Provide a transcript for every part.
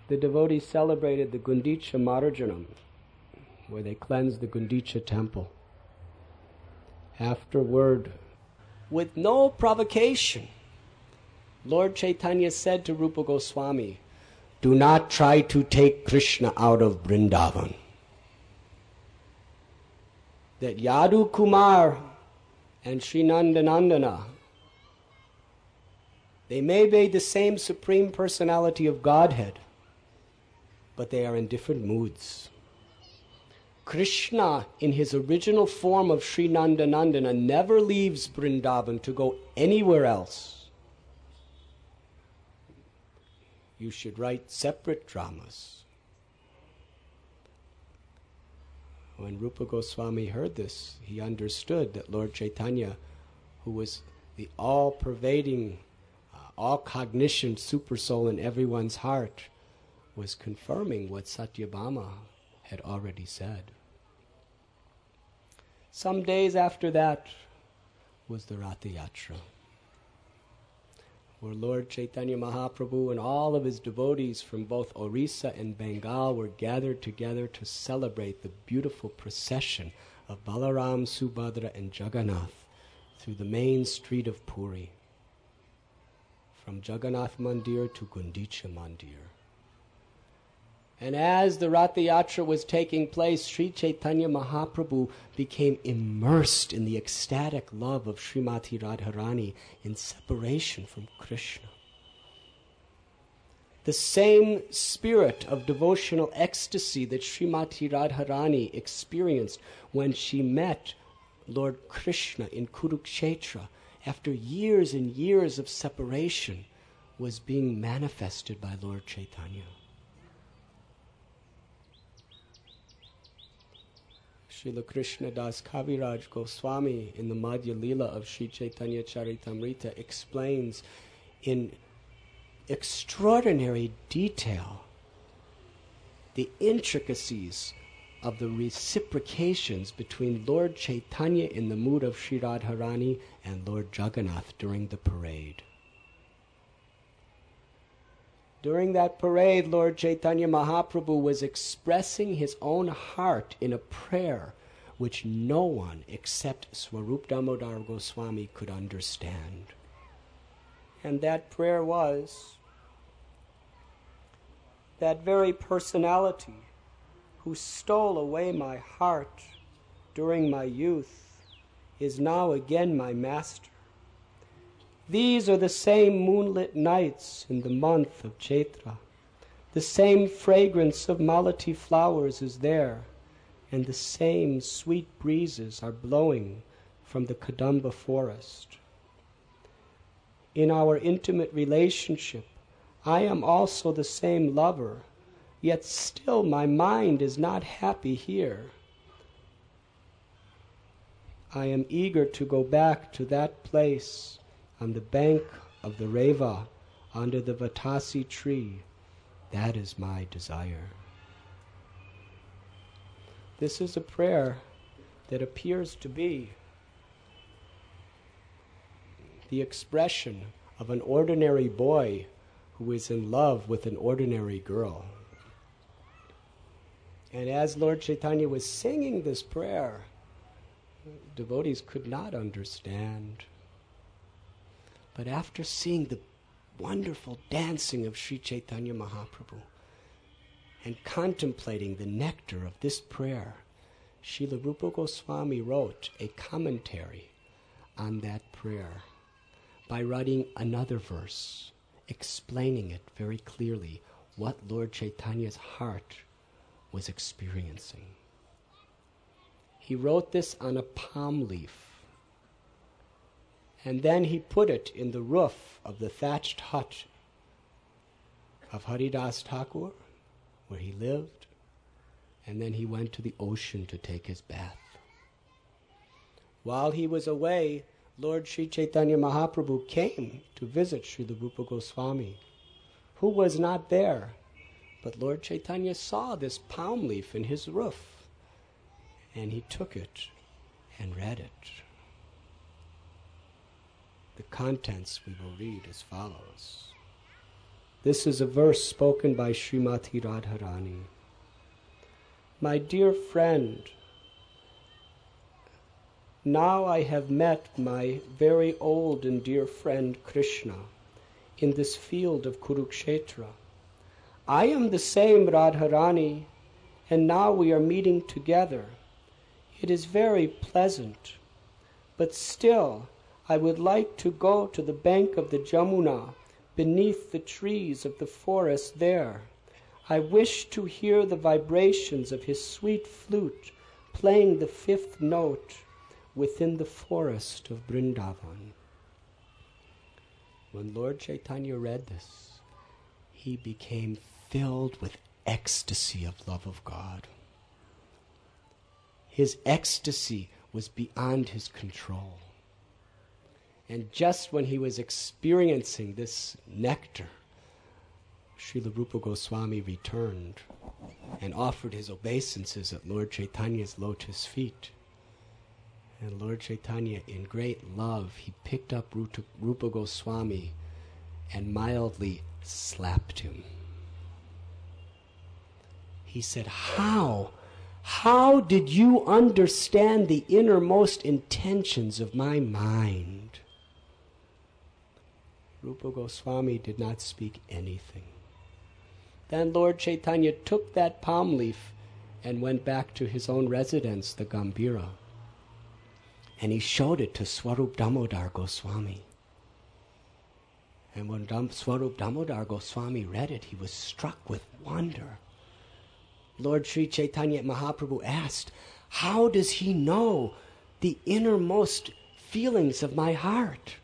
the devotees celebrated the Gundicha Marjanam, where they cleansed the Gundicha temple. Afterward, with no provocation, Lord Chaitanya said to Rupa Goswami, "Do not try to take Krishna out of Vrindavan." That Yadu Kumar and Sri Nandanandana, they may be the same Supreme Personality of Godhead, but they are in different moods. Krishna, in his original form of Sri Nandanandana, never leaves Vrindavan to go anywhere else. You should write separate dramas. When Rupa Goswami heard this, he understood that Lord Chaitanya, who was the all-pervading, all-cognition supersoul in everyone's heart, was confirming what Satyabhama had already said. Some days after that was the Ratha Yatra, where Lord Chaitanya Mahaprabhu and all of his devotees from both Orissa and Bengal were gathered together to celebrate the beautiful procession of Balaram, Subhadra and Jagannath through the main street of Puri, from Jagannath Mandir to Gundicha Mandir. And as the Ratha Yatra was taking place, Sri Chaitanya Mahaprabhu became immersed in the ecstatic love of Srimati Radharani in separation from Krishna. The same spirit of devotional ecstasy that Srimati Radharani experienced when she met Lord Krishna in Kurukshetra after years and years of separation was being manifested by Lord Chaitanya. Srila Krishna Das Kaviraj Goswami in the Madhya Lila of Sri Chaitanya Charitamrita explains in extraordinary detail the intricacies of the reciprocations between Lord Chaitanya in the mood of Sri Radharani and Lord Jagannath during the parade. During that parade, Lord Chaitanya Mahaprabhu was expressing his own heart in a prayer which no one except Swarup Damodar Goswami could understand. And that prayer was, that very personality who stole away my heart during my youth is now again my master. These are the same moonlit nights in the month of Chaitra. The same fragrance of malati flowers is there, and the same sweet breezes are blowing from the Kadamba forest. In our intimate relationship, I am also the same lover, yet still my mind is not happy here. I am eager to go back to that place on the bank of the Reva, under the Vatasi tree. That is my desire. This is a prayer that appears to be the expression of an ordinary boy who is in love with an ordinary girl. And as Lord Chaitanya was singing this prayer, devotees could not understand. But after seeing the wonderful dancing of Sri Chaitanya Mahaprabhu and contemplating the nectar of this prayer, Srila Rupa Goswami wrote a commentary on that prayer by writing another verse, explaining it very clearly what Lord Chaitanya's heart was experiencing. He wrote this on a palm leaf, and then he put it in the roof of the thatched hut of Haridas Thakur, where he lived, and then he went to the ocean to take his bath. While he was away, Lord Sri Chaitanya Mahaprabhu came to visit Srila Rupa Goswami, who was not there, but Lord Chaitanya saw this palm leaf in his roof, and he took it and read it. The contents we will read as follows. This is a verse spoken by Srimati Radharani. My dear friend, now I have met my very old and dear friend Krishna in this field of Kurukshetra. I am the same Radharani, and now we are meeting together. It is very pleasant, but still I would like to go to the bank of the Jamuna, beneath the trees of the forest there. I wish to hear the vibrations of his sweet flute playing the fifth note within the forest of Vrindavan. When Lord Chaitanya read this, he became filled with ecstasy of love of God. His ecstasy was beyond his control. And just when he was experiencing this nectar, Srila Rupa Goswami returned and offered his obeisances at Lord Chaitanya's lotus feet. And Lord Chaitanya, in great love, he picked up Rupa Goswami and mildly slapped him. He said, How did you understand the innermost intentions of my mind? Rupa Goswami did not speak anything. Then Lord Chaitanya took that palm leaf and went back to his own residence, the Gambhira. And he showed it to Swarup Damodar Goswami. And when Swarup Damodar Goswami read it, he was struck with wonder. Lord Sri Chaitanya Mahaprabhu asked, how does he know the innermost feelings of my heart?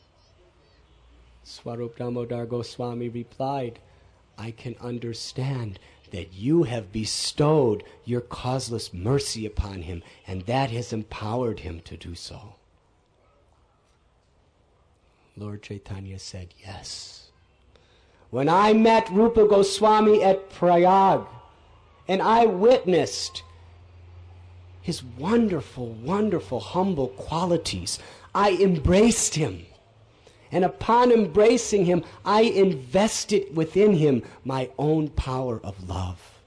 Swarup Damodar Goswami replied, I can understand that you have bestowed your causeless mercy upon him, and that has empowered him to do so. Lord Chaitanya said, yes. When I met Rupa Goswami at Prayag, and I witnessed his wonderful, wonderful, humble qualities, I embraced him. And upon embracing him, I invested within him my own power of love.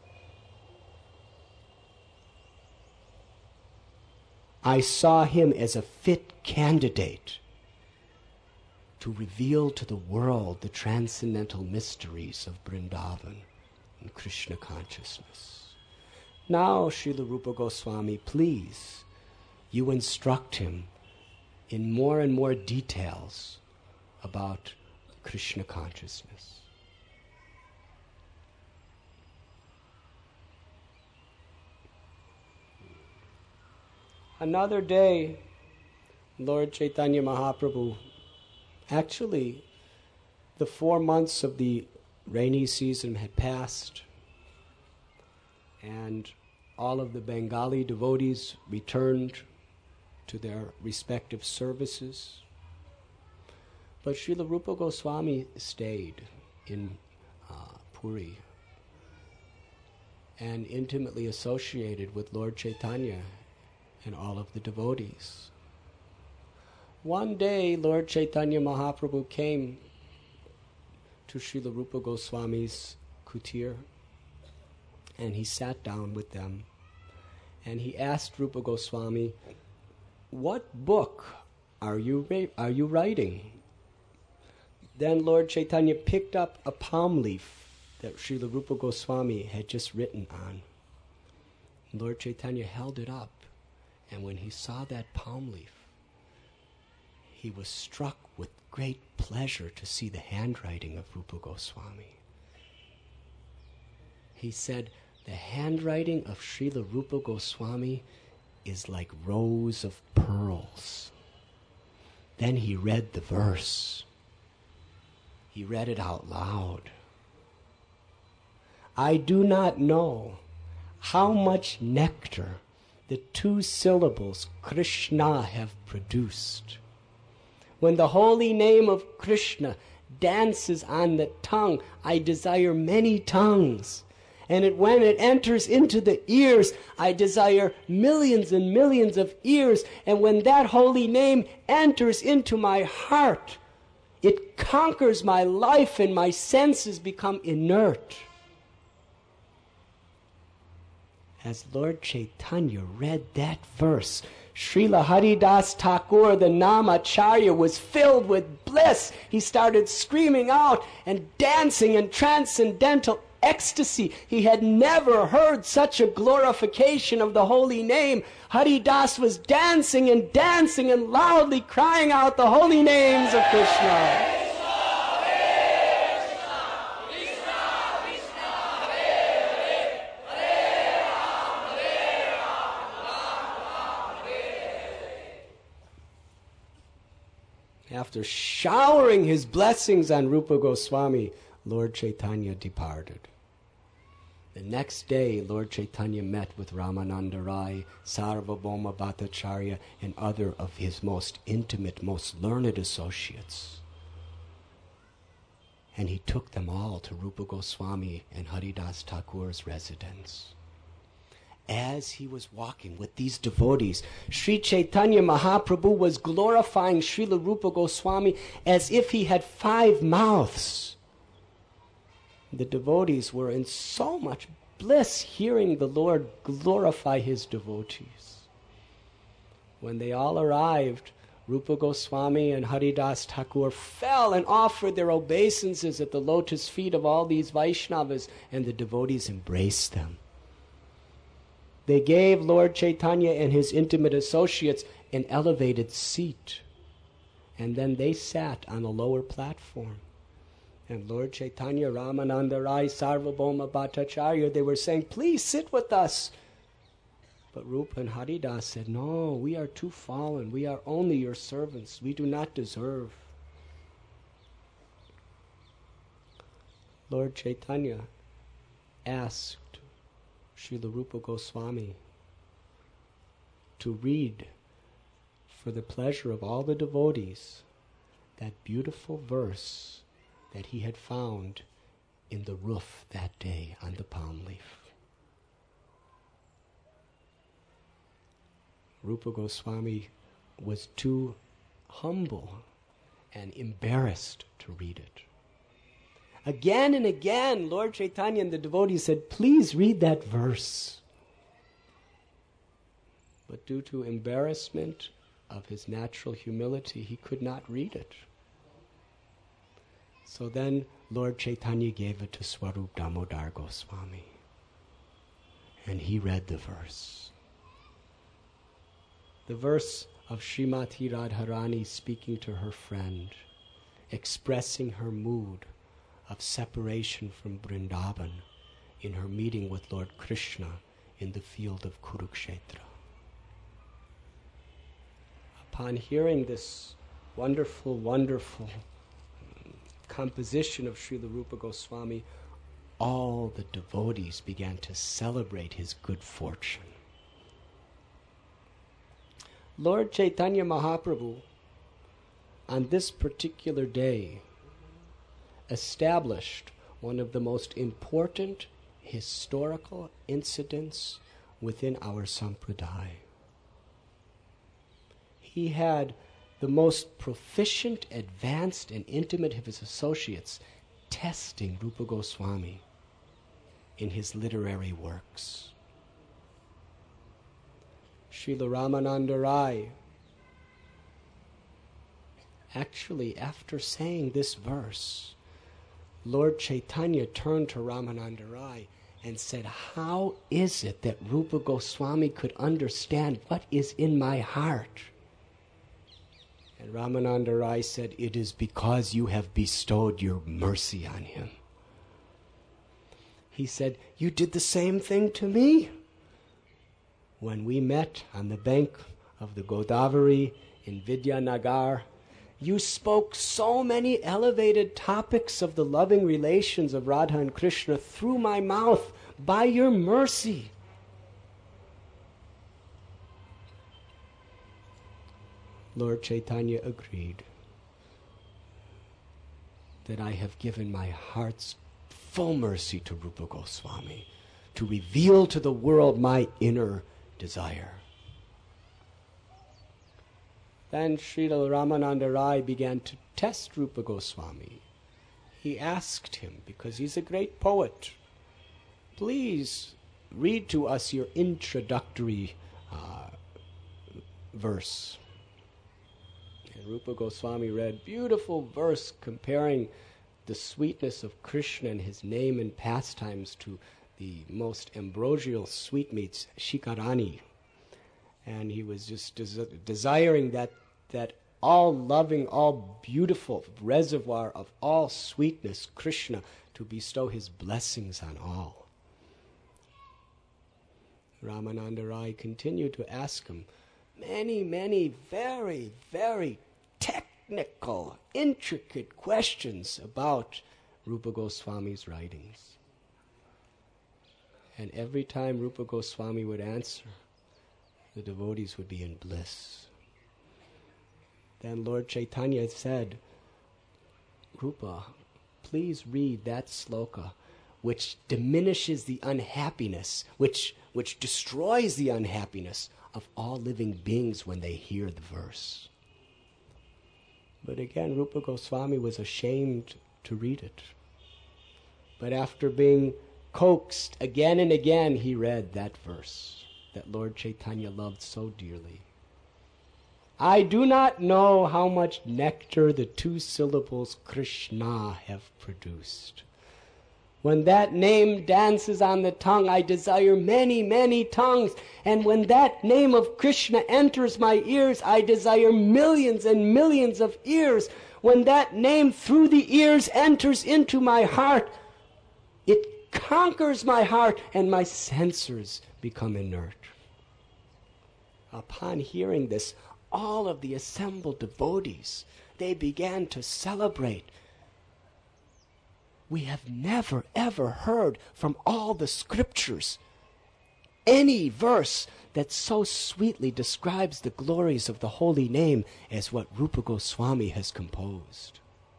I saw him as a fit candidate to reveal to the world the transcendental mysteries of Vrindavan and Krishna consciousness. Now, Srila Rupa Goswami, please, you instruct him in more and more details about Krishna consciousness. Another day, Lord Chaitanya Mahaprabhu, actually, the 4 months of the rainy season had passed, and all of the Bengali devotees returned to their respective services. But Srila Rupa Goswami stayed in Puri and intimately associated with Lord Chaitanya and all of the devotees. One day, Lord Chaitanya Mahaprabhu came to Srila Rupa Goswami's kutir, and he sat down with them, and he asked Rupa Goswami, what book are you writing? Then Lord Chaitanya picked up a palm leaf that Srila Rupa Goswami had just written on. Lord Chaitanya held it up, and when he saw that palm leaf, he was struck with great pleasure to see the handwriting of Rupa Goswami. He said, the handwriting of Srila Rupa Goswami is like rows of pearls. Then he read the verse. He read it out loud. I do not know how much nectar the 2 syllables Krishna have produced. When the holy name of Krishna dances on the tongue, I desire many tongues. And when it enters into the ears, I desire millions and millions of ears. And when that holy name enters into my heart, It conquers my life and my senses become inert. As Lord Chaitanya read that verse, Srila Haridas Thakur, the Namacharya, was filled with bliss. He started screaming out and dancing in transcendental ecstasy. He had never heard such a glorification of the holy name. Haridas was dancing and dancing and loudly crying out the holy names of Krishna. After showering his blessings on Rupa Goswami, Lord Chaitanya departed. The next day, Lord Chaitanya met with Ramananda Rai, Sarvabhauma Bhattacharya, and other of his most intimate, most learned associates. And he took them all to Rupa Goswami and Haridas Thakur's residence. As he was walking with these devotees, Sri Chaitanya Mahaprabhu was glorifying Srila Rupa Goswami as if he had 5 mouths. The devotees were in so much bliss hearing the Lord glorify his devotees. When they all arrived, Rupa Goswami and Haridas Thakur fell and offered their obeisances at the lotus feet of all these Vaishnavas, and the devotees embraced them. They gave Lord Chaitanya and his intimate associates an elevated seat, and then they sat on a lower platform. And Lord Chaitanya, Ramananda Rai, Sarvabhauma Bhattacharya, they were saying, please sit with us. But Rupa and Haridas said, no, we are too fallen. We are only your servants. We do not deserve. Lord Chaitanya asked Srila Rupa Goswami to read, for the pleasure of all the devotees, that beautiful verse that he had found in the roof that day on the palm leaf. Rupa Goswami was too humble and embarrassed to read it. Again and again, Lord Chaitanya and the devotees said, please read that verse. But due to embarrassment of his natural humility, he could not read it. So then Lord Chaitanya gave it to Swarup Damodar Goswami. And he read the verse. The verse of Srimati Radharani speaking to her friend, expressing her mood of separation from Vrindavan in her meeting with Lord Krishna in the field of Kurukshetra. Upon hearing this wonderful, wonderful composition of Srila Rupa Goswami, all the devotees began to celebrate his good fortune. Lord Chaitanya Mahaprabhu, on this particular day, established one of the most important historical incidents within our sampradaya. He had the most proficient, advanced, and intimate of his associates testing Rupa Goswami in his literary works. Srila Ramananda Rai, actually, after saying this verse, Lord Chaitanya turned to Ramananda Rai and said, how is it that Rupa Goswami could understand what is in my heart? And Ramananda Rai said, it is because you have bestowed your mercy on him. He said, you did the same thing to me. When we met on the bank of the Godavari in Vidyanagar, you spoke so many elevated topics of the loving relations of Radha and Krishna through my mouth by your mercy. Lord Chaitanya agreed that I have given my heart's full mercy to Rupa Goswami to reveal to the world my inner desire. Then Srila Ramananda Rai began to test Rupa Goswami. He asked him, because he's a great poet, please read to us your introductory verse. And Rupa Goswami read beautiful verse comparing the sweetness of Krishna and his name and pastimes to the most ambrosial sweetmeats, shikarani. And he was just desiring that all loving, all beautiful reservoir of all sweetness, Krishna, to bestow his blessings on all. Ramananda Rai continued to ask him many very, very technical, intricate questions about Rupa Goswami's writings. And every time Rupa Goswami would answer, the devotees would be in bliss. Then Lord Chaitanya said, Rupa, please read that sloka which diminishes the unhappiness, which destroys the unhappiness of all living beings when they hear the verse. But again, Rupa Goswami was ashamed to read it. But after being coaxed again and again, he read that verse that Lord Chaitanya loved so dearly. I do not know how much nectar the two syllables Krishna have produced. When that name dances on the tongue, I desire many tongues. And when that name of Krishna enters my ears, I desire millions and millions of ears. When that name through the ears enters into my heart, it conquers my heart and my senses become inert. Upon hearing this, all of the assembled devotees, they began to celebrate. We have never ever heard from all the scriptures any verse that so sweetly describes the glories of the holy name as what Rupa Goswami has composed.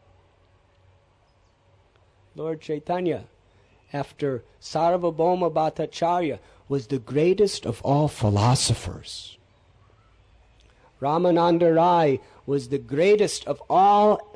Lord Chaitanya, after Sarvabhauma Bhattacharya, was the greatest of all philosophers. Ramananda Rai was the greatest of all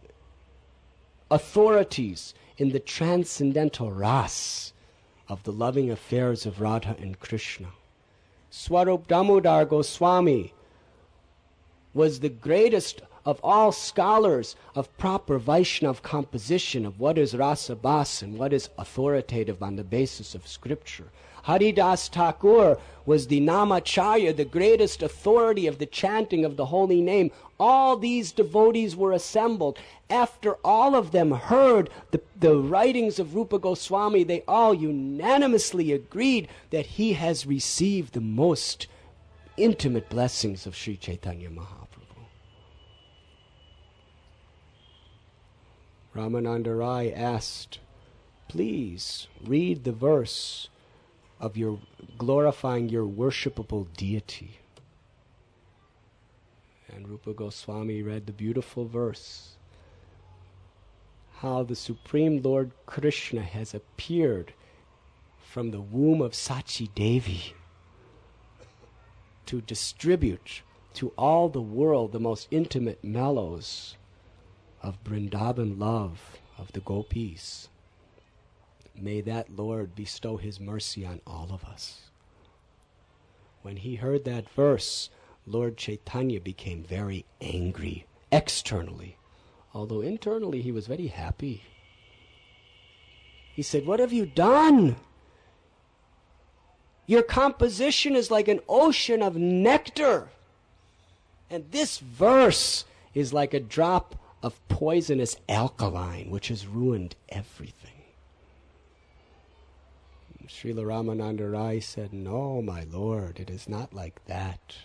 authorities in the transcendental ras of the loving affairs of Radha and Krishna. Swarup Damodar Goswami was the greatest of all scholars of proper Vaishnava composition of what is rasa bas and what is authoritative on the basis of scripture. Haridas Thakur was the Namacharya, the greatest authority of the chanting of the holy name. All these devotees were assembled. After all of them heard the writings of Rupa Goswami, they all unanimously agreed that he has received the most intimate blessings of Sri Chaitanya Mahaprabhu. Ramananda Rai asked, please read the verse of your glorifying your worshipable deity. And Rupa Goswami read the beautiful verse, how the Supreme Lord Krishna has appeared from the womb of Sachi Devi to distribute to all the world the most intimate mellows of Vrindavan love of the gopis. May that Lord bestow his mercy on all of us. When he heard that verse, Lord Chaitanya became very angry externally, although internally he was very happy. He said, what have you done? Your composition is like an ocean of nectar, and this verse is like a drop of poisonous alkaline, which has ruined everything. Srila Ramananda Rai said, no, my Lord, it is not like that.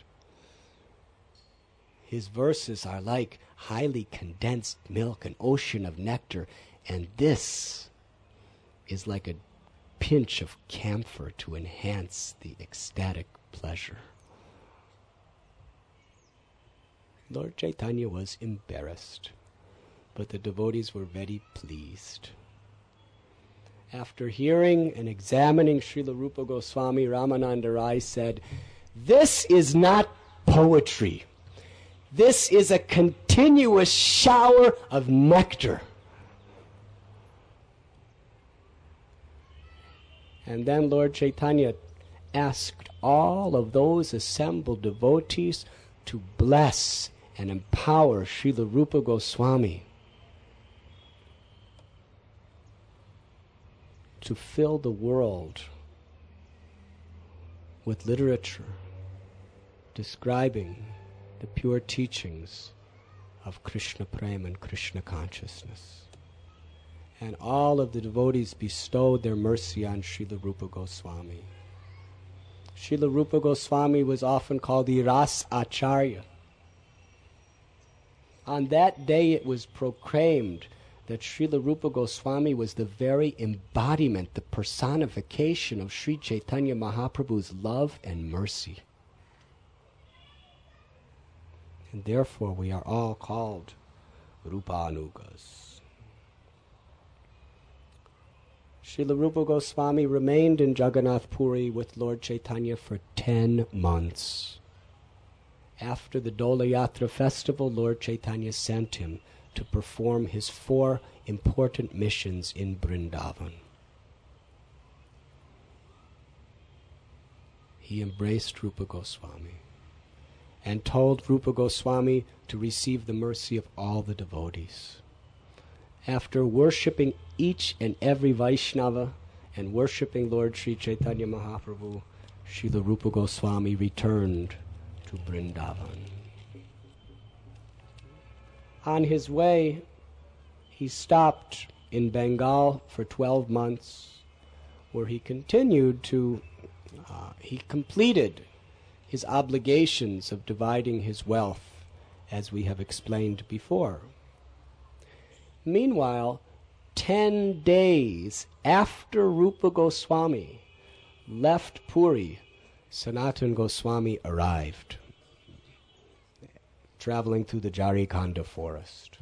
His verses are like highly condensed milk, an ocean of nectar, and this is like a pinch of camphor to enhance the ecstatic pleasure. Lord Chaitanya was embarrassed, but the devotees were very pleased. After hearing and examining Srila Rupa Goswami, Ramananda Rai said, this is not poetry. This is a continuous shower of nectar. And then Lord Chaitanya asked all of those assembled devotees to bless and empower Srila Rupa Goswami to fill the world with literature describing the pure teachings of Krishna Prema and Krishna consciousness. And all of the devotees bestowed their mercy on Srila Rupa Goswami. Srila Rupa Goswami was often called the Ras Acharya. On that day it was proclaimed that Srila Rupa Goswami was the very embodiment, the personification of Sri Chaitanya Mahaprabhu's love and mercy. And therefore we are all called Rupanugas. Srila Rupa Goswami remained in Jagannath Puri with Lord Chaitanya for 10 months. After the Dola Yatra festival, Lord Chaitanya sent him to perform his 4 important missions in Vrindavan. He embraced Rupa Goswami and told Rupa Goswami to receive the mercy of all the devotees. After worshipping each and every Vaishnava and worshipping Lord Sri Chaitanya Mahaprabhu, Srila Rupa Goswami returned to Vrindavan. On his way, he stopped in Bengal for 12 months, where he continued to, he completed his obligations of dividing his wealth, as we have explained before. Meanwhile, 10 days after Rupa Goswami left Puri, Sanatana Goswami arrived, traveling through the Jarikhanda forest.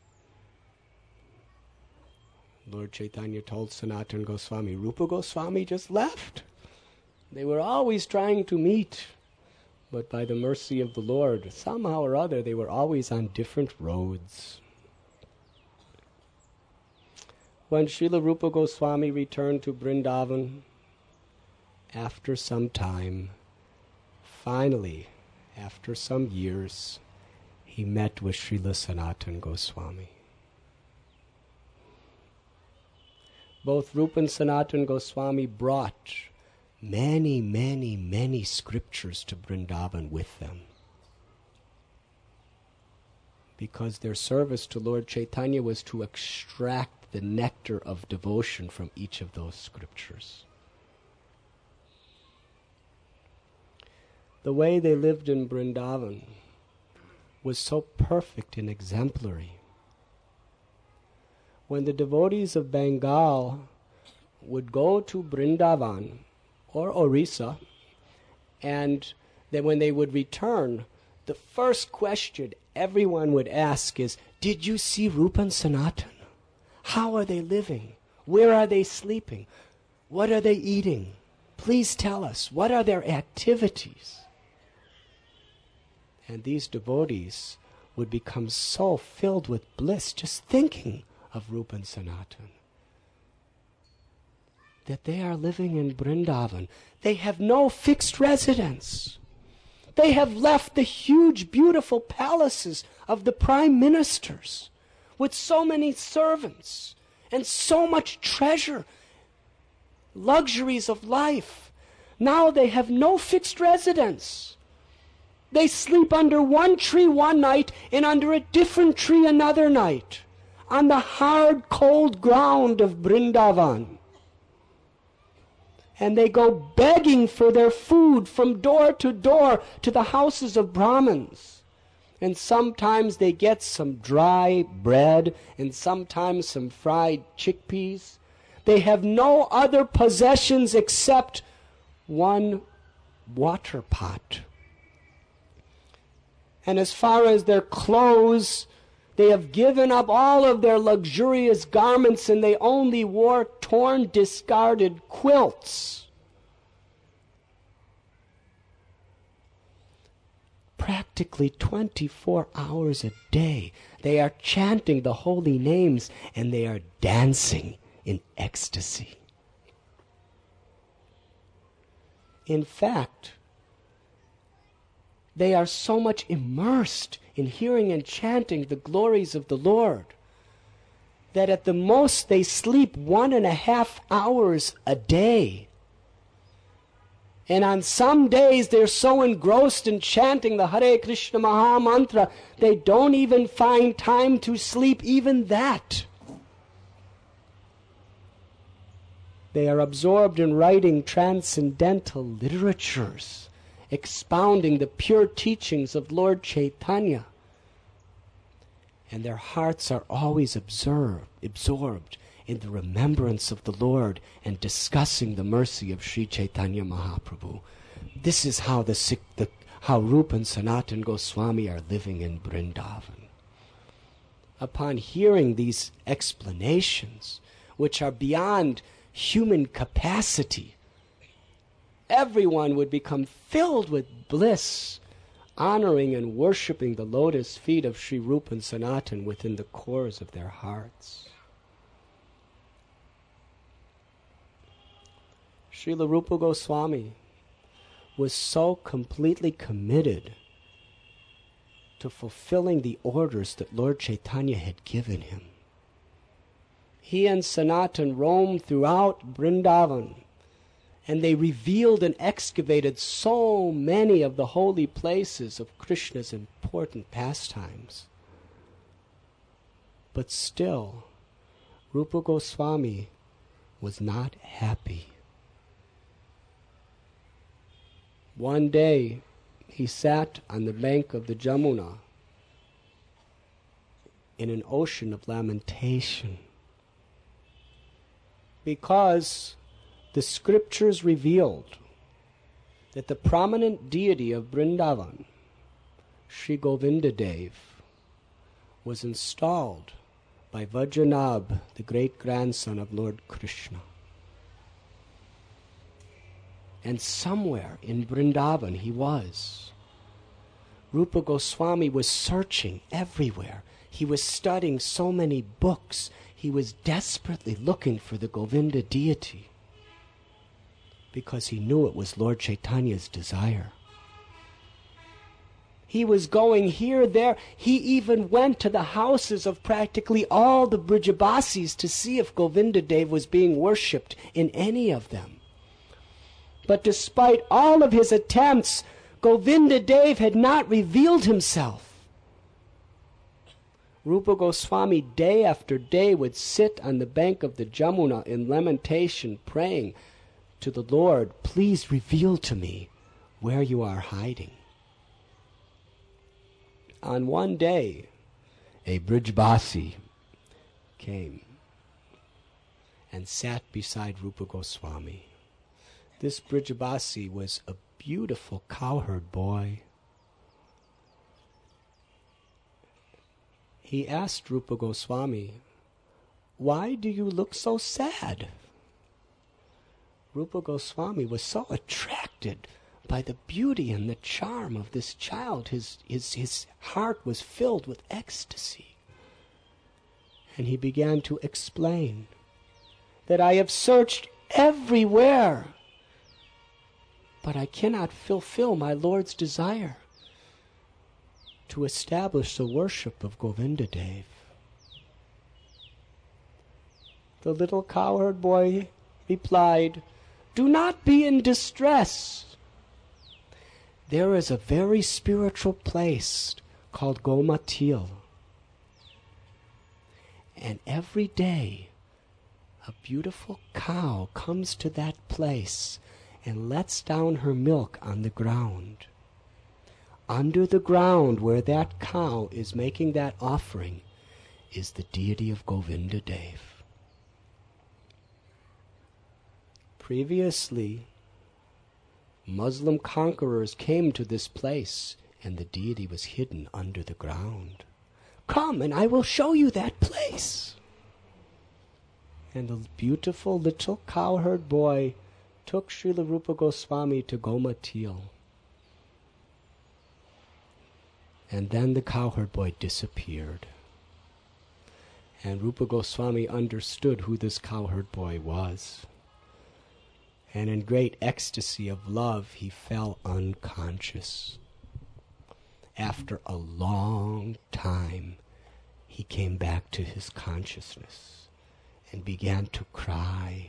Lord Chaitanya told Sanatana Goswami, Rupa Goswami just left. They were always trying to meet, but by the mercy of the Lord, somehow or other, they were always on different roads. When Srila Rupa Goswami returned to Vrindavan, after some time, finally, after some years, he met with Srila Sanatana Goswami. Both Rupa and Sanatana Goswami brought many, many, many scriptures to Vrindavan with them, because their service to Lord Chaitanya was to extract the nectar of devotion from each of those scriptures. The way they lived in Vrindavan was so perfect and exemplary. When the devotees of Bengal would go to Vrindavan or Orissa, and then when they would return, the first question everyone would ask is, did you see Rupa and Sanatana? How are they living? Where are they sleeping? What are they eating? Please tell us, what are their activities? And these devotees would become so filled with bliss just thinking of Rupa and Sanatana, that they are living in Vrindavan. They have no fixed residence. They have left the huge, beautiful palaces of the prime ministers with so many servants and so much treasure, luxuries of life. Now they have no fixed residence. They sleep under one tree one night and under a different tree another night, on the hard, cold ground of Vrindavan. And they go begging for their food from door to the houses of Brahmins. And sometimes they get some dry bread and sometimes some fried chickpeas. They have no other possessions except one water pot. And as far as their clothes, they have given up all of their luxurious garments and they only wore torn, discarded quilts. practically 24 hours a day. They are chanting the holy names and they are dancing in ecstasy. In fact, they are so much immersed in hearing and chanting the glories of the Lord that at the most they sleep 1.5 hours a day. And on some days they're so engrossed in chanting the Hare Krishna Maha Mantra, they don't even find time to sleep even that. They are absorbed in writing transcendental literatures, expounding the pure teachings of Lord Chaitanya. And their hearts are always absorbed in the remembrance of the Lord and discussing the mercy of Sri Chaitanya Mahaprabhu. This is how how Rupa and Sanatan Goswami are living in Vrindavan. Upon hearing these explanations, which are beyond human capacity, everyone would become filled with bliss, honoring and worshipping the lotus feet of Sri Rupa and Sanatan within the cores of their hearts. Srila Rupa Goswami was so completely committed to fulfilling the orders that Lord Chaitanya had given him. He and Sanatan roamed throughout Vrindavan, and they revealed and excavated so many of the holy places of Krishna's important pastimes. But still, Rupa Goswami was not happy. One day, he sat on the bank of the Jamuna in an ocean of lamentation, because the scriptures revealed that the prominent deity of Vrindavan, Sri Govindadev, was installed by Vajranabh, the great-grandson of Lord Krishna. And somewhere in Vrindavan he was. Rupa Goswami was searching everywhere. He was studying so many books. He was desperately looking for the Govinda deity, because he knew it was Lord Chaitanya's desire. He was going here, there. He even went to the houses of practically all the Brijabasis to see if Govindadev was being worshipped in any of them. But despite all of his attempts, Govindadev had not revealed himself. Rupa Goswami day after day would sit on the bank of the Jamuna in lamentation, praying to the Lord, "Please reveal to me where you are hiding." On one day, a Brijbasi came and sat beside Rupa Goswami. This Brijbasi was a beautiful cowherd boy. He asked Rupa Goswami, "Why do you look so sad?" Rupa Goswami was so attracted by the beauty and the charm of this child. His heart was filled with ecstasy. And he began to explain that I have searched everywhere, but I cannot fulfill my Lord's desire to establish the worship of Govindadev. The little cowherd boy replied, "Do not be in distress. There is a very spiritual place called Gomatil. And every day a beautiful cow comes to that place and lets down her milk on the ground. Under the ground where that cow is making that offering is the deity of Govindadev." Previously, Muslim conquerors came to this place, and the deity was hidden under the ground. "Come, and I will show you that place." And the beautiful little cowherd boy took Srila Rupa Goswami to Gomatil. And then the cowherd boy disappeared. And Rupa Goswami understood who this cowherd boy was. And in great ecstasy of love, he fell unconscious. After a long time, he came back to his consciousness and began to cry.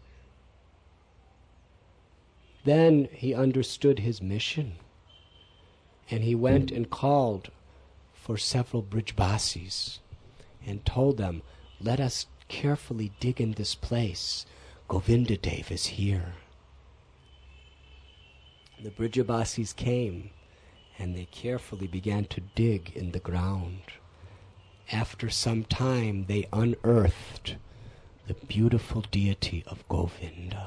Then he understood his mission, and he went and called for several Brijbasis and told them, "Let us carefully dig in this place. Govinda Dev is here." The Brijbasis came, and they carefully began to dig in the ground. After some time, they unearthed the beautiful deity of Govinda,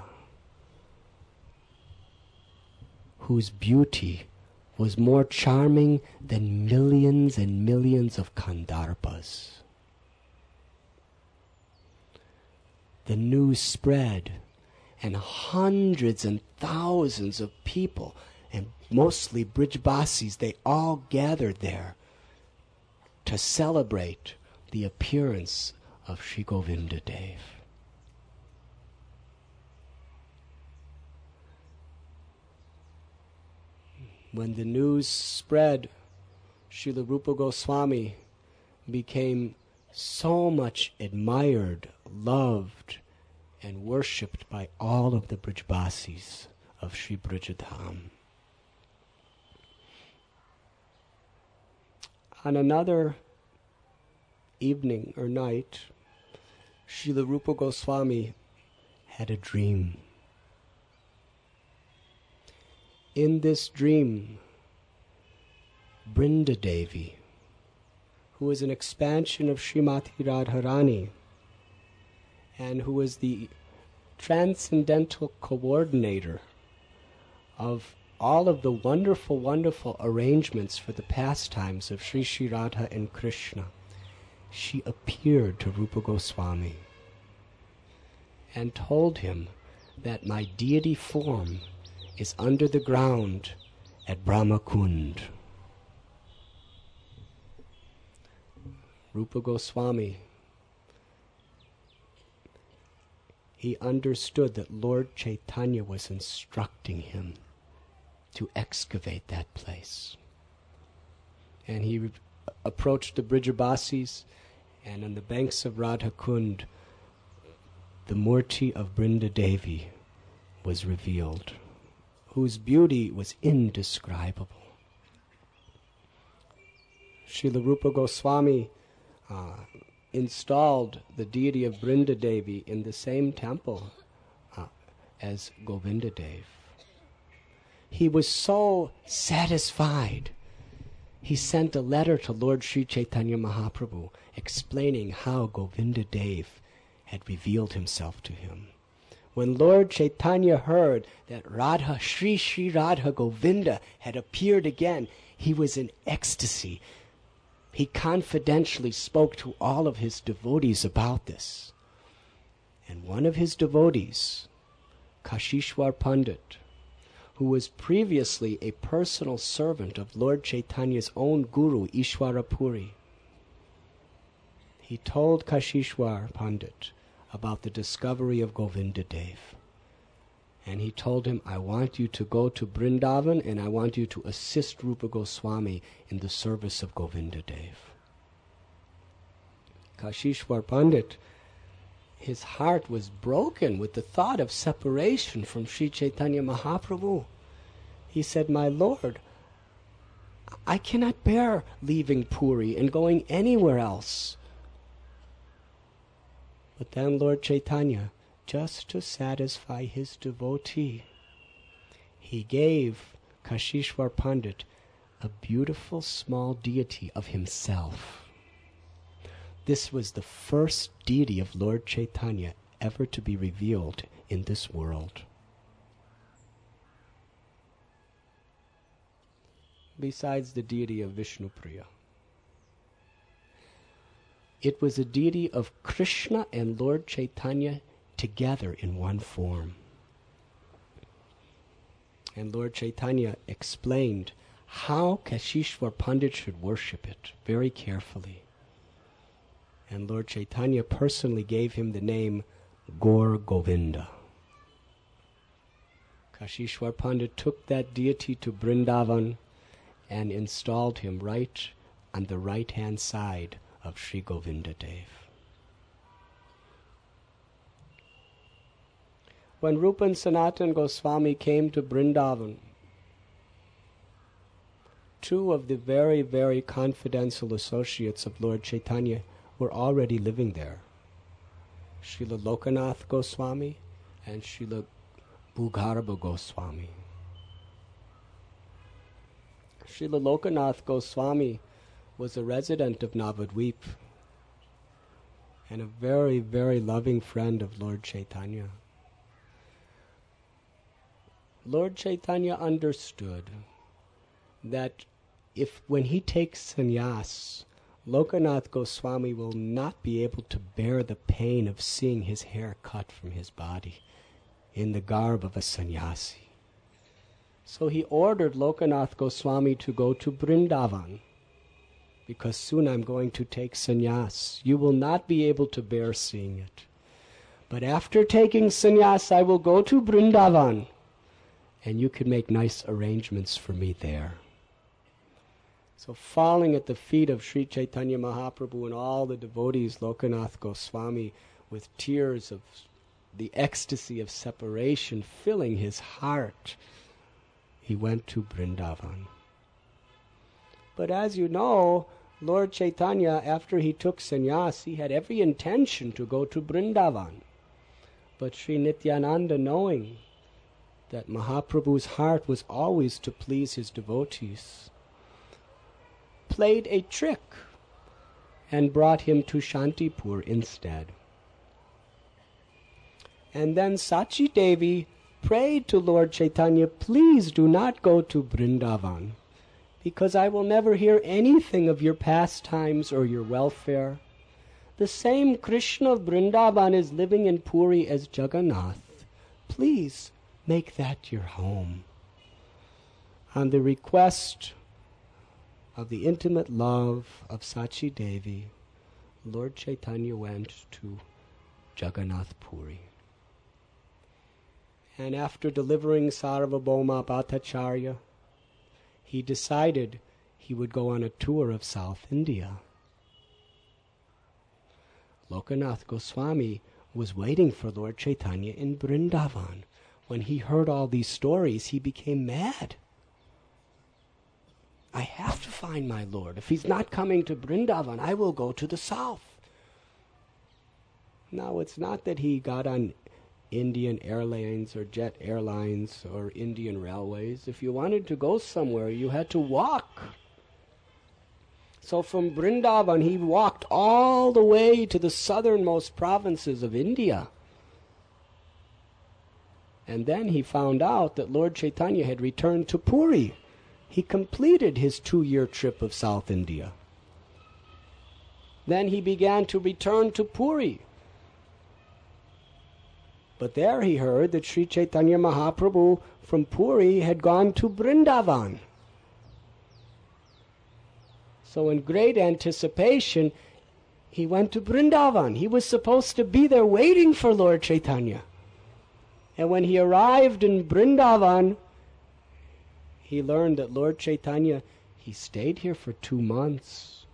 whose beauty was more charming than millions and millions of Kandharpas. The news spread, and hundreds and thousands of people, and mostly Brijbasis, they all gathered there to celebrate the appearance of Sri Govinda Dev. When the news spread, Srila Rupa Goswami became so much admired, loved, and worshipped by all of the Brijbasis of Sri Brajadham. On another evening or night, Srila Rupa Goswami had a dream. In this dream, Brinda Devi, who is an expansion of Srimati Radharani, and who is the transcendental coordinator of all of the wonderful, wonderful arrangements for the pastimes of Sri Sri Radha and Krishna, she appeared to Rupa Goswami and told him that my deity form is under the ground at Brahmakund. Rupa Goswami, he understood that Lord Chaitanya was instructing him to excavate that place. And he approached the Brijbasis, and on the banks of Radhakund, the Murti of Brinda Devi was revealed, whose beauty was indescribable. Srila Rupa Goswami installed the deity of Brinda Devi in the same temple as Govinda Dev. He was so satisfied, he sent a letter to Lord Sri Chaitanya Mahaprabhu explaining how Govinda Dev had revealed himself to him. When Lord Chaitanya heard that Radha, Sri Sri Radha Govinda had appeared again, he was in ecstasy. He confidentially spoke to all of his devotees about this. And one of his devotees, Kashishwar Pandit, who was previously a personal servant of Lord Chaitanya's own guru, Ishwara Puri, he told Kashishwar Pandit about the discovery of Govinda Dev. And he told him, I want you to go to Vrindavan and I want you to assist Rupa Goswami in the service of Govinda Dev. Kashishwar Pandit, his heart was broken with the thought of separation from Sri Chaitanya Mahaprabhu. He said, my Lord, I cannot bear leaving Puri and going anywhere else. But then Lord Chaitanya, just to satisfy his devotee, he gave Kashishwar Pandit a beautiful small deity of himself. This was the first deity of Lord Chaitanya ever to be revealed in this world. Besides the deity of Vishnupriya, it was a deity of Krishna and Lord Chaitanya together in one form. And Lord Chaitanya explained how Kashishwar Pandit should worship it very carefully. And Lord Chaitanya personally gave him the name Gaur Govinda. Kashishwar Pandit took that deity to Vrindavan and installed him right on the right-hand side of Sri Govinda Dev. When Rupa and Sanatan Goswami came to Vrindavan, two of the very, very confidential associates of Lord Chaitanya were already living there. Srila Lokanath Goswami and Srila Bhugarbha Goswami. Srila Lokanath Goswami was a resident of Navadvip and a very, very loving friend of Lord Chaitanya. Lord Chaitanya understood that when he takes sannyas, Lokanath Goswami will not be able to bear the pain of seeing his hair cut from his body in the garb of a sannyasi. So he ordered Lokanath Goswami to go to Vrindavan, because soon I'm going to take sannyas. You will not be able to bear seeing it. But after taking sannyas, I will go to Vrindavan, and you can make nice arrangements for me there. So falling at the feet of Sri Chaitanya Mahaprabhu and all the devotees, Lokanath Goswami, with tears of the ecstasy of separation filling his heart, he went to Vrindavan. But as you know, Lord Chaitanya, after he took sannyas, he had every intention to go to Vrindavan. But Sri Nityananda, knowing that Mahaprabhu's heart was always to please his devotees, played a trick and brought him to Shantipur instead. And then Sachi Devi prayed to Lord Chaitanya, please do not go to Vrindavan, because I will never hear anything of your pastimes or your welfare. The same Krishna of Vrindavan is living in Puri as Jagannath. Please make that your home. On the request of the intimate love of Sachi Devi, Lord Chaitanya went to Jagannath Puri. And after delivering Sarvabhauma Bhattacharya, he decided he would go on a tour of South India. Lokanath Goswami was waiting for Lord Chaitanya in Vrindavan. When he heard all these stories, he became mad. I have to find my Lord. If he's not coming to Vrindavan, I will go to the south. Now, it's not that he got on Indian Airlines or Jet Airlines or Indian Railways. If you wanted to go somewhere, you had to walk. So from Vrindavan, he walked all the way to the southernmost provinces of India. And then he found out that Lord Chaitanya had returned to Puri. He completed his 2-year trip of South India. Then he began to return to Puri. But there he heard that Sri Chaitanya Mahaprabhu from Puri had gone to Vrindavan. So in great anticipation, he went to Vrindavan. He was supposed to be there waiting for Lord Chaitanya. And when he arrived in Vrindavan, he learned that Lord Chaitanya, he stayed here for 2 months.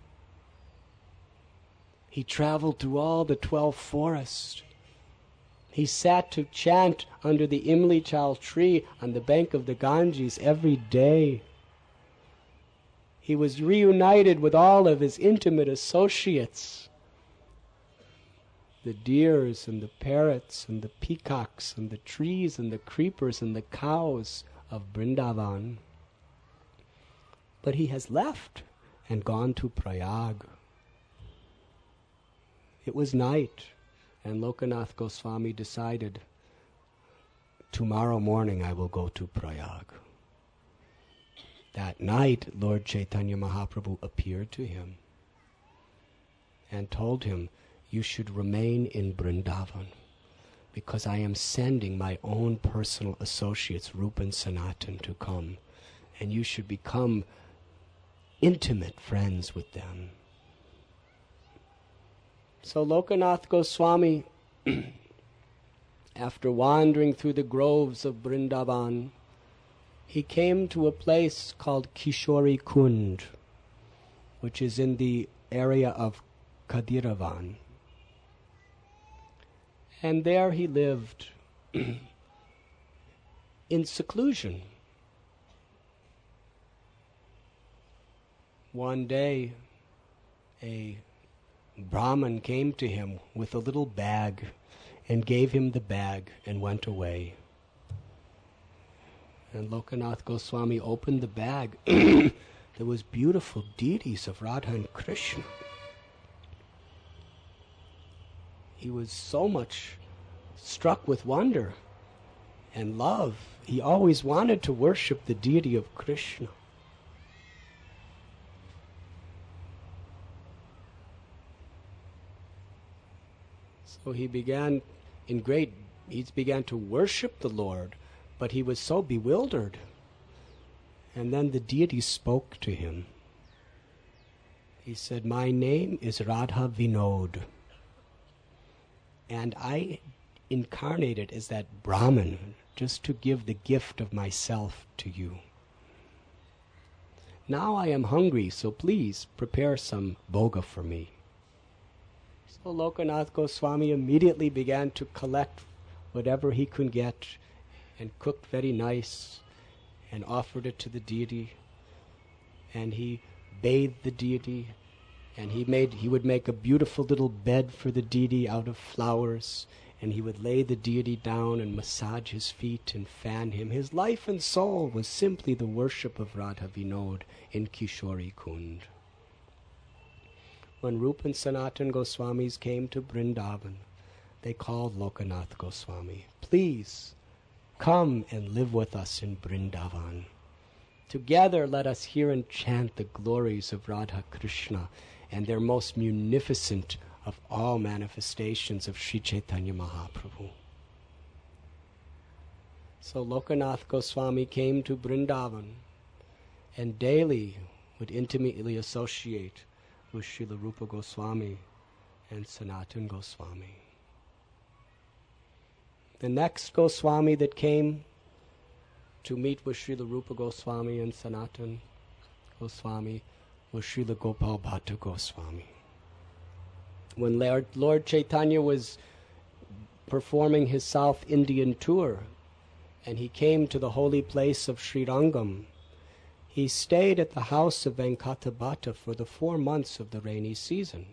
He traveled through all the 12 forests. He sat to chant under the Imli Chal tree on the bank of the Ganges every day. He was reunited with all of his intimate associates, the deers and the parrots and the peacocks and the trees and the creepers and the cows of Vrindavan. But he has left and gone to Prayag. It was night, and Lokanath Goswami decided, tomorrow morning I will go to Prayag. That night, Lord Chaitanya Mahaprabhu appeared to him and told him, you should remain in Vrindavan, because I am sending my own personal associates, Rupa and Sanatan, to come and you should become intimate friends with them. So Lokanath Goswami, after wandering through the groves of Vrindavan, he came to a place called Kishori Kund, which is in the area of Kadiravan. And there he lived in seclusion. One day, a Brahmin came to him with a little bag and gave him the bag and went away. And Lokanath Goswami opened the bag. There was beautiful deities of Radha and Krishna. He was so much struck with wonder and love. He always wanted to worship the deity of Krishna. So he began to worship the Lord, but he was so bewildered. And then the deity spoke to him. He said, "My name is Radha Vinod, and I incarnated as that Brahmin just to give the gift of myself to you. Now I am hungry, so please prepare some bhoga for me." So Lokanath Goswami immediately began to collect whatever he could get and cooked very nice and offered it to the deity. And he bathed the deity, and he would make a beautiful little bed for the deity out of flowers, and he would lay the deity down and massage his feet and fan him. His life and soul was simply the worship of Radha Vinod in Kishori Kund. When Rupa and Sanatan Goswamis came to Vrindavan, they called Lokanath Goswami, "Please, come and live with us in Vrindavan. Together let us hear and chant the glories of Radha Krishna and their most munificent of all manifestations of Sri Chaitanya Mahaprabhu." So Lokanath Goswami came to Vrindavan and daily would intimately associate with Srila Rupa Goswami and Sanatan Goswami. The next Goswami that came to meet with Srila Rupa Goswami and Sanatan Goswami was Srila Gopal Bhatta Goswami. When Lord Chaitanya was performing his South Indian tour and he came to the holy place of Sri Rangam, he stayed at the house of Venkata Bhatta for the 4 months of the rainy season.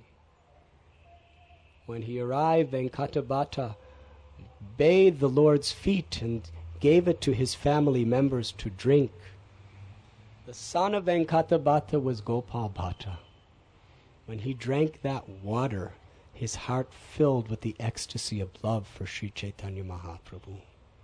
When he arrived, Venkata Bhatta bathed the Lord's feet and gave it to his family members to drink. The son of Venkata Bhatta was Gopal Bhatta. When he drank that water, his heart filled with the ecstasy of love for Sri Chaitanya Mahaprabhu.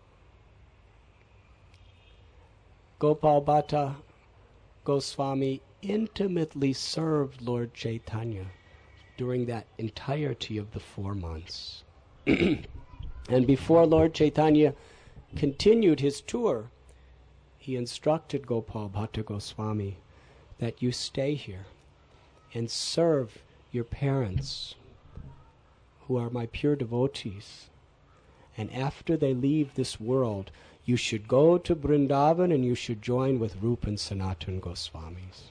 Gopal Bhatta Goswami intimately served Lord Chaitanya during that entirety of the 4 months. And before Lord Chaitanya continued his tour, he instructed Gopal Bhatta Goswami that you stay here and serve your parents, who are my pure devotees. And after they leave this world, you should go to Vrindavan and you should join with Rupa and Sanatan Goswamis.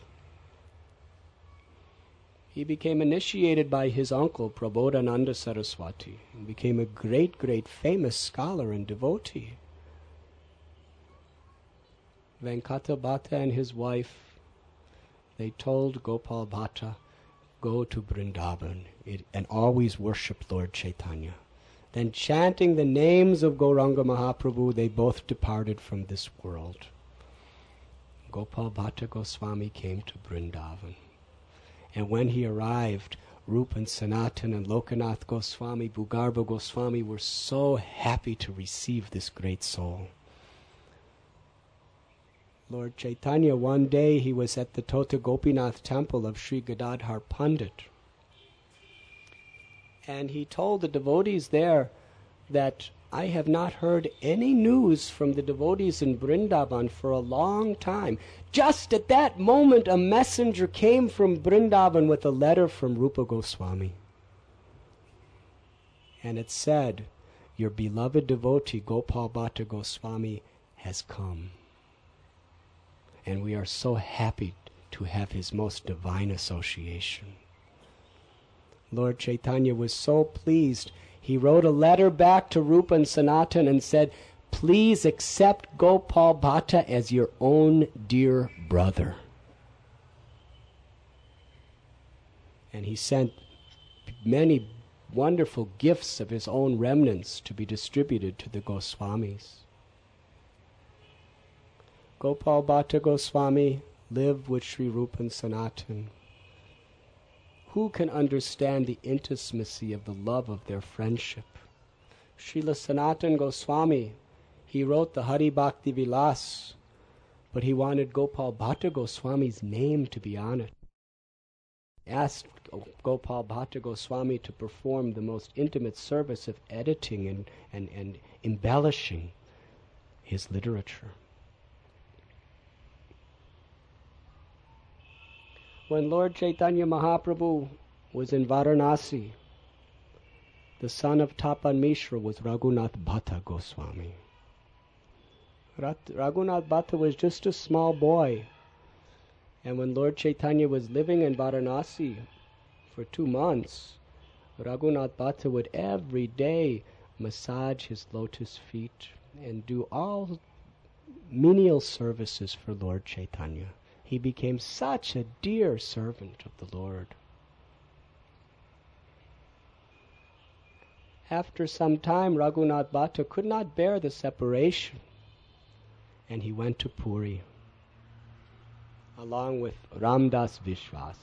He became initiated by his uncle, Prabodhananda Saraswati, and became a great, great famous scholar and devotee. Venkata Bhatta and his wife, they told Gopal Bhatta, go to Vrindavan and always worship Lord Chaitanya. Then chanting the names of Gauranga Mahaprabhu, they both departed from this world. Gopal Bhatta Goswami came to Vrindavan. And when he arrived, Rupa and Sanatan and Lokanath Goswami, Bhugarbha Goswami were so happy to receive this great soul. Lord Chaitanya, one day he was at the Tota Gopinath temple of Sri Gadadhar Pandit. And he told the devotees there that I have not heard any news from the devotees in Vrindavan for a long time. Just at that moment, a messenger came from Vrindavan with a letter from Rupa Goswami. And it said, your beloved devotee Gopal Bhatta Goswami has come. And we are so happy to have his most divine association. Lord Chaitanya was so pleased. He wrote a letter back to Rupa and Sanatan and said, please accept Gopal Bhatta as your own dear brother. And he sent many wonderful gifts of his own remnants to be distributed to the Goswamis. Gopal Bhatta Goswami lived with Sri Rupa and Sanatan. Who can understand the intimacy of the love of their friendship? Srila Sanatan Goswami, he wrote the Hari Bhakti Vilas, but he wanted Gopal Bhatta Goswami's name to be on it. Asked Gopal Bhatta Goswami to perform the most intimate service of editing and embellishing his literature. When Lord Chaitanya Mahaprabhu was in Varanasi, the son of Tapan Mishra was Raghunath Bhatta Goswami. Raghunath Bhatta was just a small boy. And when Lord Chaitanya was living in Varanasi for 2 months, Raghunath Bhatta would every day massage his lotus feet and do all menial services for Lord Chaitanya. He became such a dear servant of the Lord. After some time, Raghunath Bhatta could not bear the separation, and he went to Puri along with Ramdas Vishwas.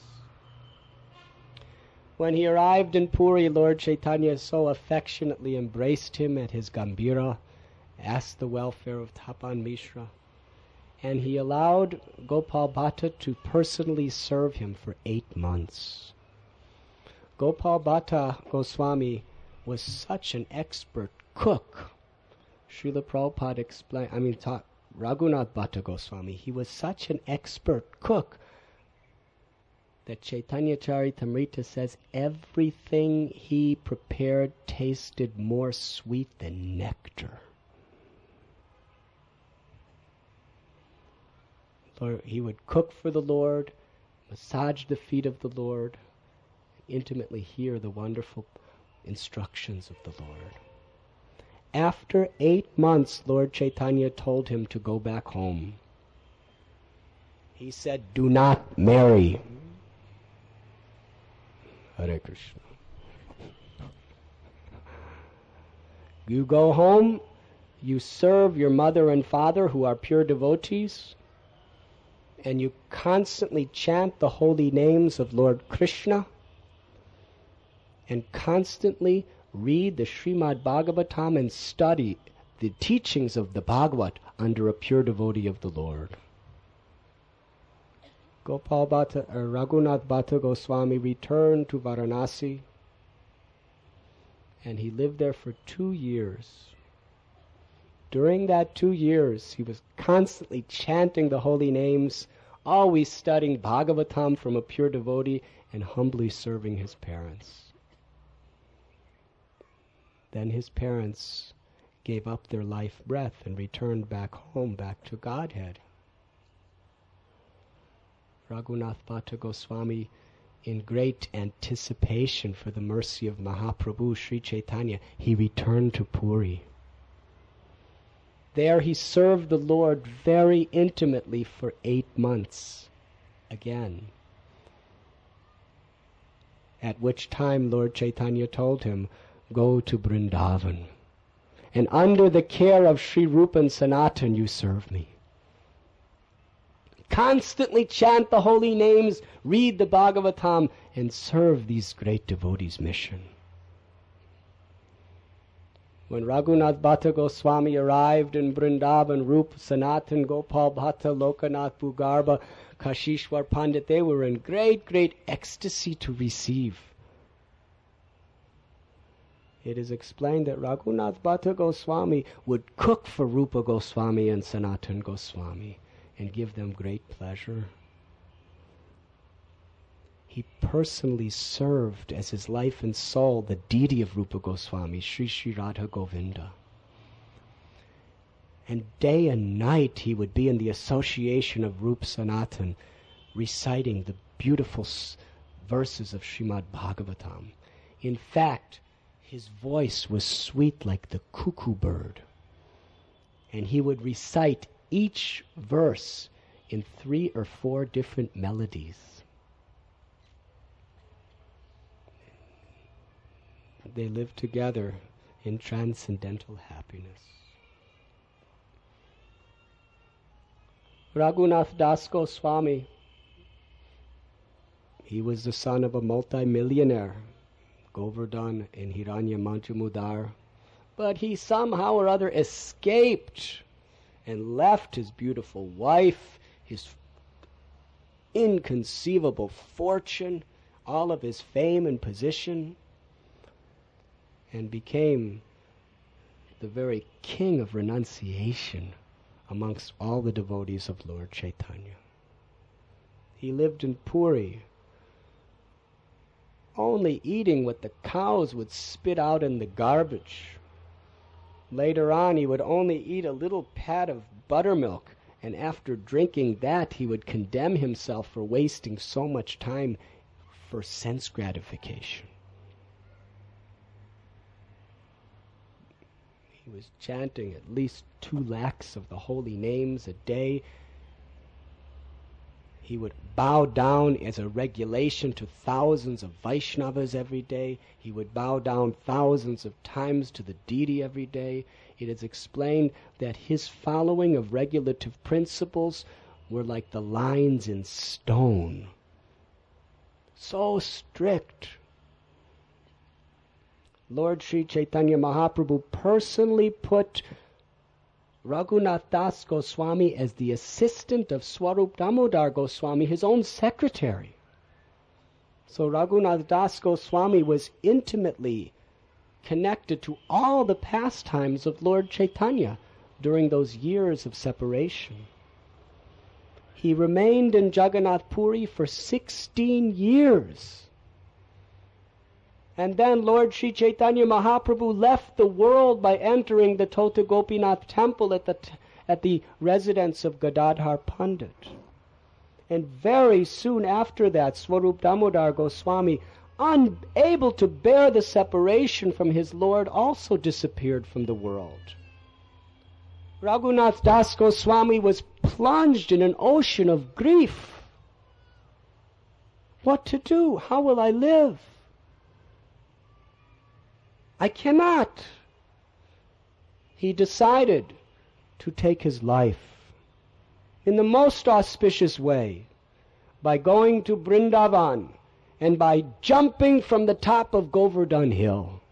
When he arrived in Puri, Lord Chaitanya so affectionately embraced him at his Gambhira, asked the welfare of Tapan Mishra, and he allowed Gopal Bhatta to personally serve him for 8 months. Gopal Bhatta Goswami was such an expert cook. Srila Prabhupada explained, Raghunath Bhatta Goswami, he was such an expert cook that Chaitanya Charitamrita says everything he prepared tasted more sweet than nectar. He would cook for the Lord, massage the feet of the Lord, intimately hear the wonderful instructions of the Lord. After 8 months, Lord Chaitanya told him to go back home. He said, do not marry. Hare Krishna. You go home, you serve your mother and father who are pure devotees, and you constantly chant the holy names of Lord Krishna, and constantly read the Srimad Bhagavatam and study the teachings of the Bhagavat under a pure devotee of the Lord. Raghunath Bhatta Goswami returned to Varanasi, and he lived there for 2 years. During that 2 years, he was constantly chanting the holy names, always studying Bhagavatam from a pure devotee, and humbly serving his parents. Then his parents gave up their life breath and returned back home, back to Godhead. Raghunath Bhatta Goswami, in great anticipation for the mercy of Mahaprabhu Sri Chaitanya, he returned to Puri. There he served the Lord very intimately for 8 months again, at which time Lord Chaitanya told him, go to Vrindavan, and under the care of Sri Rupa and Sanatan you serve me. Constantly chant the holy names, read the Bhagavatam, and serve these great devotees' mission. When Raghunath Bhatta Goswami arrived in Vrindavan, Rupa, Sanatan, Gopal Bhatta, Lokanath, Bhugarbha, Kashishwar Pandit, they were in great, great ecstasy to receive it is explained that Raghunath Bhatta Goswami would cook for Rupa Goswami and Sanatan Goswami and give them great pleasure. He personally served as his life and soul the deity of Rupa Goswami, Sri Sri Radha Govinda. And day and night he would be in the association of Rup Sanatan, reciting the beautiful verses of Srimad Bhagavatam. In fact, his voice was sweet like the cuckoo bird. And he would recite each verse in 3 or 4 different melodies. They lived together in transcendental happiness. Raghunath Das Goswami, he was the son of a multi-millionaire, Govardhan and Hiranya Majumudar, but he somehow or other escaped and left his beautiful wife, his inconceivable fortune, all of his fame and position, and became the very king of renunciation amongst all the devotees of Lord Chaitanya. He lived in Puri, only eating what the cows would spit out in the garbage. Later on, he would only eat a little pat of buttermilk, and after drinking that, he would condemn himself for wasting so much time for sense gratification. He was chanting at least 2 lakhs of the holy names a day. He would bow down as a regulation to thousands of Vaishnavas every day. He would bow down thousands of times to the deity every day. It is explained that his following of regulative principles were like the lines in stone. So strict. Lord Sri Chaitanya Mahaprabhu personally put Raghunath Das Goswami as the assistant of Swarup Damodar Goswami, his own secretary. So Raghunath Das Goswami was intimately connected to all the pastimes of Lord Chaitanya during those years of separation. He remained in Jagannath Puri for 16 years. And then Lord Sri Chaitanya Mahaprabhu left the world by entering the Tota Gopinath temple at the residence of Gadadhar Pandit. And very soon after that, Swarup Damodar Goswami, unable to bear the separation from his Lord, also disappeared from the world. Raghunath Das Goswami was plunged in an ocean of grief. What to do? How will I live? I cannot. He decided to take his life in the most auspicious way by going to Vrindavan and by jumping from the top of Govardhan Hill.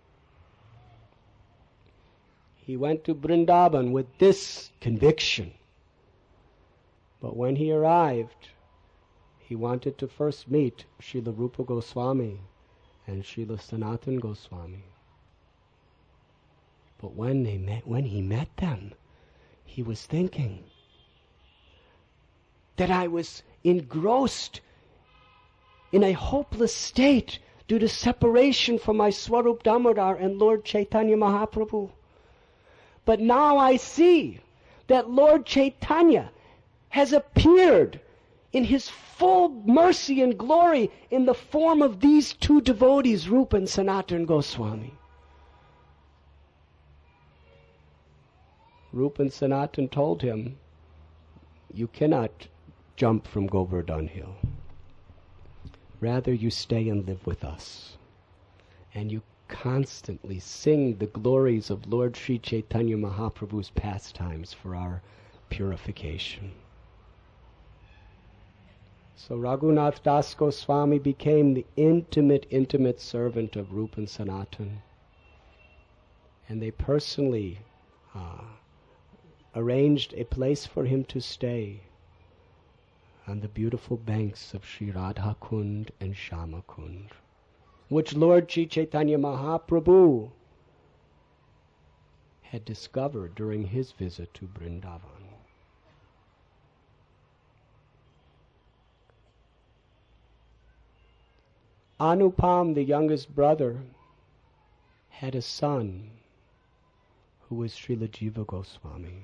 He went to Vrindavan with this conviction. But when he arrived, he wanted to first meet Srila Rupa Goswami and Srila Sanatan Goswami. But when he met them, he was thinking that I was engrossed in a hopeless state due to separation from my Swarup Damodar and Lord Chaitanya Mahaprabhu. But now I see that Lord Chaitanya has appeared in his full mercy and glory in the form of these 2 devotees, Rupa and Sanatan Goswami. Rupa and Sanatan told him, you cannot jump from Govardhan Hill. Rather, you stay and live with us. And you constantly sing the glories of Lord Sri Chaitanya Mahaprabhu's pastimes for our purification. So Raghunath Das Goswami became the intimate servant of Rupa and Sanatan. And they personally arranged a place for him to stay on the beautiful banks of Sri Radha Kund and Shama Kund, which Lord Sri Chaitanya Mahaprabhu had discovered during his visit to Vrindavan. Anupam, the youngest brother, had a son who was Srila Jiva Goswami.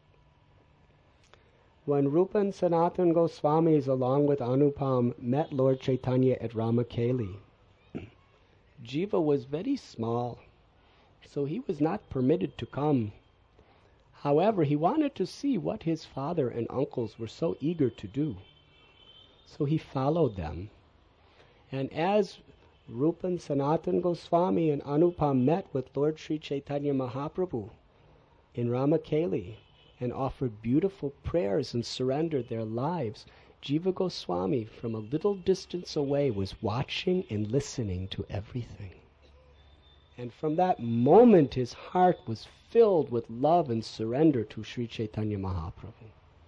When Rupa and Sanatan Goswamis, along with Anupam, met Lord Chaitanya at Ramakeli, Jiva was very small, so he was not permitted to come. However, he wanted to see what his father and uncles were so eager to do. So he followed them. And as Rupa and Sanatan Goswami and Anupam met with Lord Sri Chaitanya Mahaprabhu in Ramakeli and offered beautiful prayers and surrendered their lives, Jiva Goswami from a little distance away was watching and listening to everything. And from that moment his heart was filled with love and surrender to Sri Chaitanya Mahaprabhu.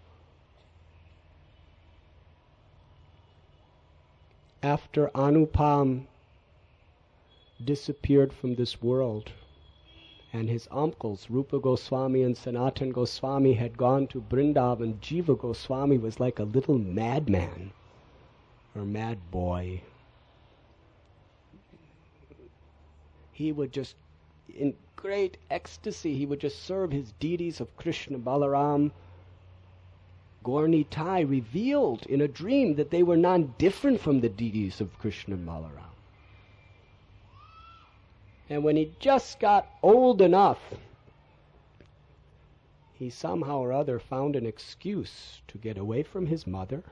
After Anupam disappeared from this world, and his uncles, Rupa Goswami and Sanatan Goswami, had gone to Vrindavan, Jiva Goswami was like a little madman, or mad boy. He would just, in great ecstasy, he would just serve his deities of Krishna, Balaram. Gaur Nitai revealed in a dream that they were non-different from the deities of Krishna and Balaram. And when he just got old enough, he somehow or other found an excuse to get away from his mother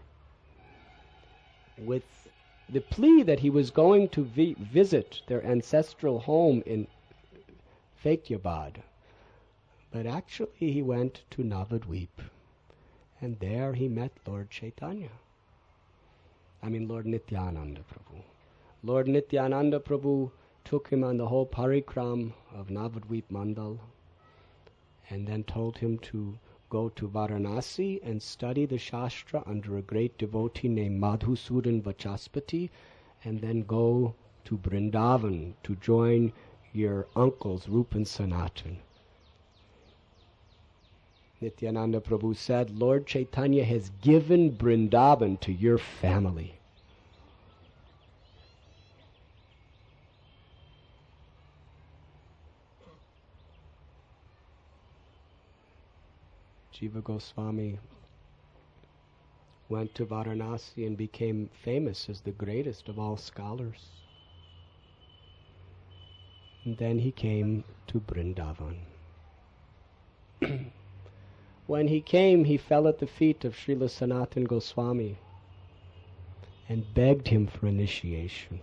with the plea that he was going to visit their ancestral home in Faityabad. But actually he went to Navadvip, and there he met Lord Chaitanya. Lord Nityananda Prabhu. Lord Nityananda Prabhu took him on the whole parikram of Navadvip Mandal, and then told him to go to Varanasi and study the Shastra under a great devotee named Madhusudan Vachaspati, and then go to Vrindavan to join your uncles Rupa and Sanatan. Nityananda Prabhu said, Lord Chaitanya has given Vrindavan to your family. Jiva Goswami went to Varanasi and became famous as the greatest of all scholars. And then he came to Vrindavan. When he came, he fell at the feet of Srila Sanatan Goswami and begged him for initiation.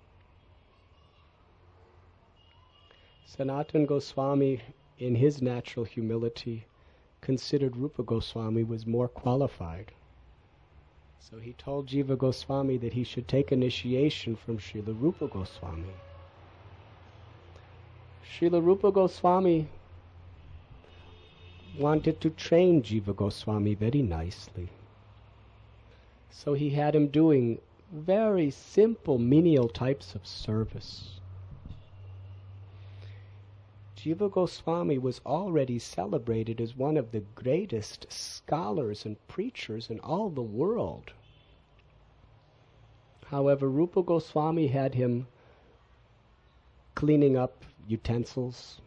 Sanatan Goswami, in his natural humility, considered Rupa Goswami was more qualified. So he told Jiva Goswami that he should take initiation from Srila Rupa Goswami. Srila Rupa Goswami wanted to train Jiva Goswami very nicely. So he had him doing very simple menial types of service. Jiva Goswami was already celebrated as one of the greatest scholars and preachers in all the world. However, Rupa Goswami had him cleaning up utensils,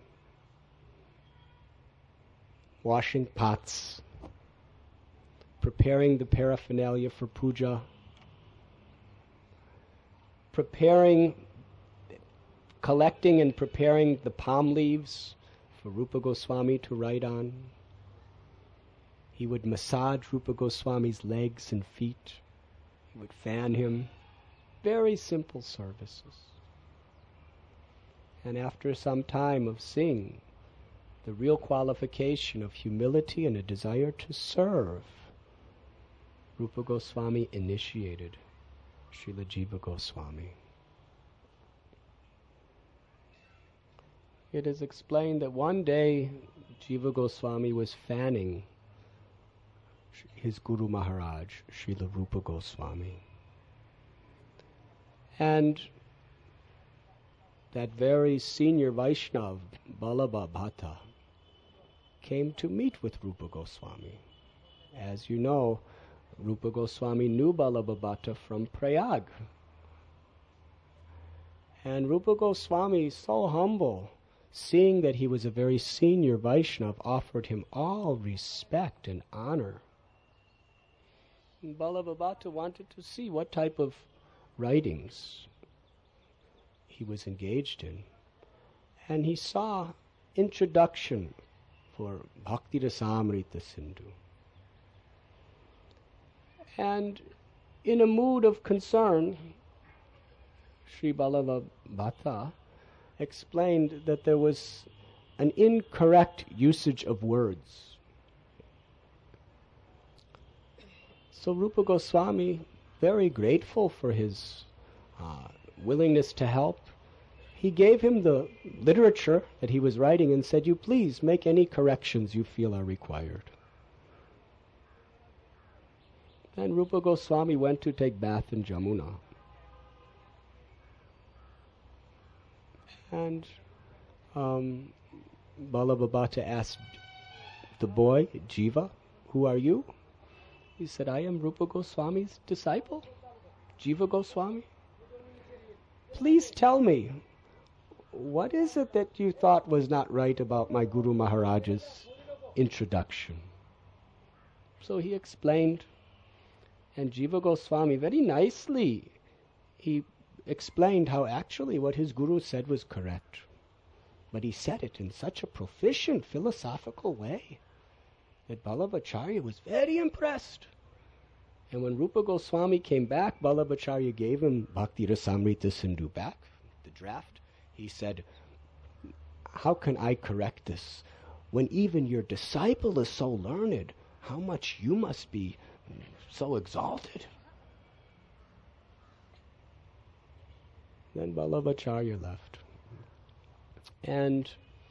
washing pots, preparing the paraphernalia for puja, collecting and preparing the palm leaves for Rupa Goswami to write on. He would massage Rupa Goswami's legs and feet. He would fan him. Very simple services. And after some time of seeing the real qualification of humility and a desire to serve, Rupa Goswami initiated Srila Jiva Goswami. It is explained that one day Jiva Goswami was fanning his Guru Maharaj, Srila Rupa Goswami. And that very senior Vaishnav, Ballabha Bhatta, came to meet with Rupa Goswami. As you know, Rupa Goswami knew Balabhabata from Prayag. And Rupa Goswami, so humble, seeing that he was a very senior Vaishnava, offered him all respect and honor. And Balabhabata wanted to see what type of writings he was engaged in. And he saw introduction for Bhakti Rasamrita Sindhu. And in a mood of concern, Sri Balabhabata explained that there was an incorrect usage of words. So Rupa Goswami, very grateful for his willingness to help, he gave him the literature that he was writing and said, "You please make any corrections you feel are required." And Rupa Goswami went to take bath in Jamuna. And Balabhabata asked the boy, Jiva, "Who are you?" He said, "I am Rupa Goswami's disciple, Jiva Goswami. Please tell me, what is it that you thought was not right about my Guru Maharaj's introduction?" So he explained, and Jiva Goswami very nicely, he explained how actually what his Guru said was correct. But he said it in such a proficient philosophical way that Balabhacharya was very impressed. And when Rupa Goswami came back, Balabhacharya gave him Bhakti Rasamrita Sindhu back, the draft. He said, "How can I correct this? When even your disciple is so learned, how much you must be so exalted." Then Balabhacharya left. And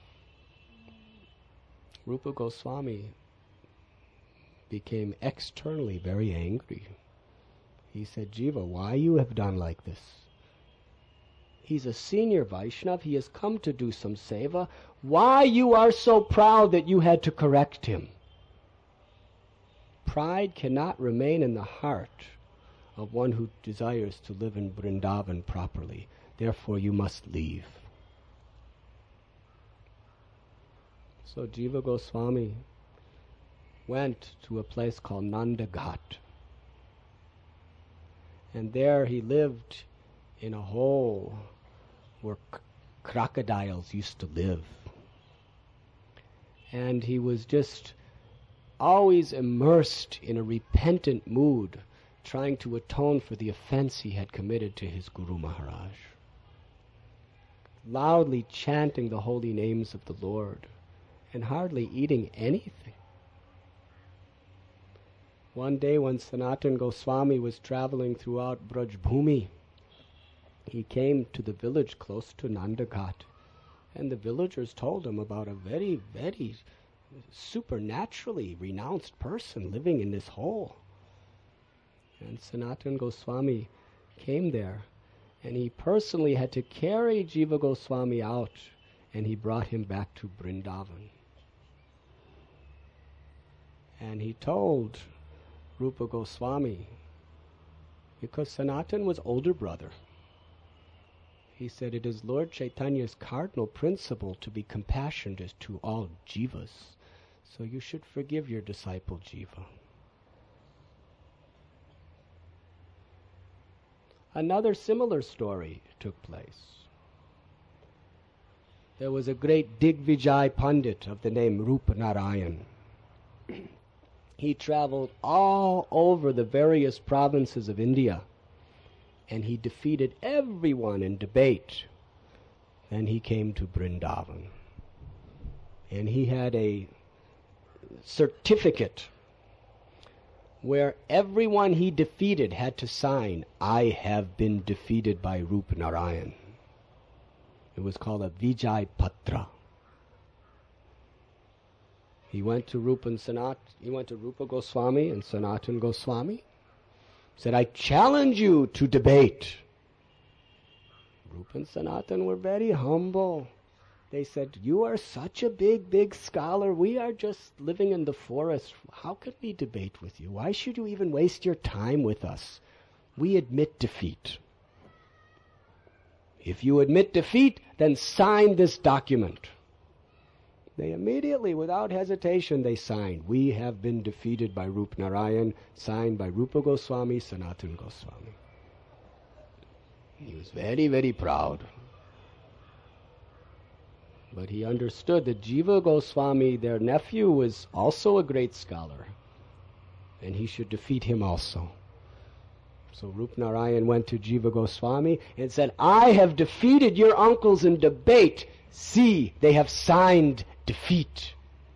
Rupa Goswami became externally very angry. He said, "Jiva, why you have done like this? He's a senior Vaishnava. He has come to do some seva. Why you are so proud that you had to correct him? Pride cannot remain in the heart of one who desires to live in Vrindavan properly. Therefore you must leave." So Jiva Goswami went to a place called Nandaghat. And there he lived in a hole where crocodiles used to live. And he was just always immersed in a repentant mood, trying to atone for the offense he had committed to his Guru Maharaj, loudly chanting the holy names of the Lord and hardly eating anything. One day when Sanatana Goswami was traveling throughout Brajbhumi, he came to the village close to Nandaghat, and the villagers told him about a very, very supernaturally renounced person living in this hole. And Sanatana Goswami came there, and he personally had to carry Jiva Goswami out, and he brought him back to Vrindavan. And he told Rupa Goswami, because Sanatana was older brother, he said, "It is Lord Chaitanya's cardinal principle to be compassionate to all jivas, so you should forgive your disciple Jiva." Another similar story took place. There was a great Digvijay Pandit of the name Rupa Narayan. He traveled all over the various provinces of India, and he defeated everyone in debate. Then he came to Vrindavan, and he had a certificate where everyone he defeated had to sign, "I have been defeated by Rupa Narayan." It was called a Vijay Patra. He went to Rupa Goswami and Sanatana Goswami, said, "I challenge you to debate." Rupa and Sanatana were very humble. They said, "You are such a big scholar. We are just living in the forest. How could we debate with you? Why should you even waste your time with us? We admit defeat. If you admit defeat, then sign this document." They immediately, without hesitation, they signed. "We have been defeated by Rup Narayan," signed by Rupa Goswami, Sanatana Goswami. He was very proud. But he understood that Jiva Goswami, their nephew, was also a great scholar, and he should defeat him also. So Rup Narayan went to Jiva Goswami and said, "I have defeated your uncles in debate. See, they have signed defeat."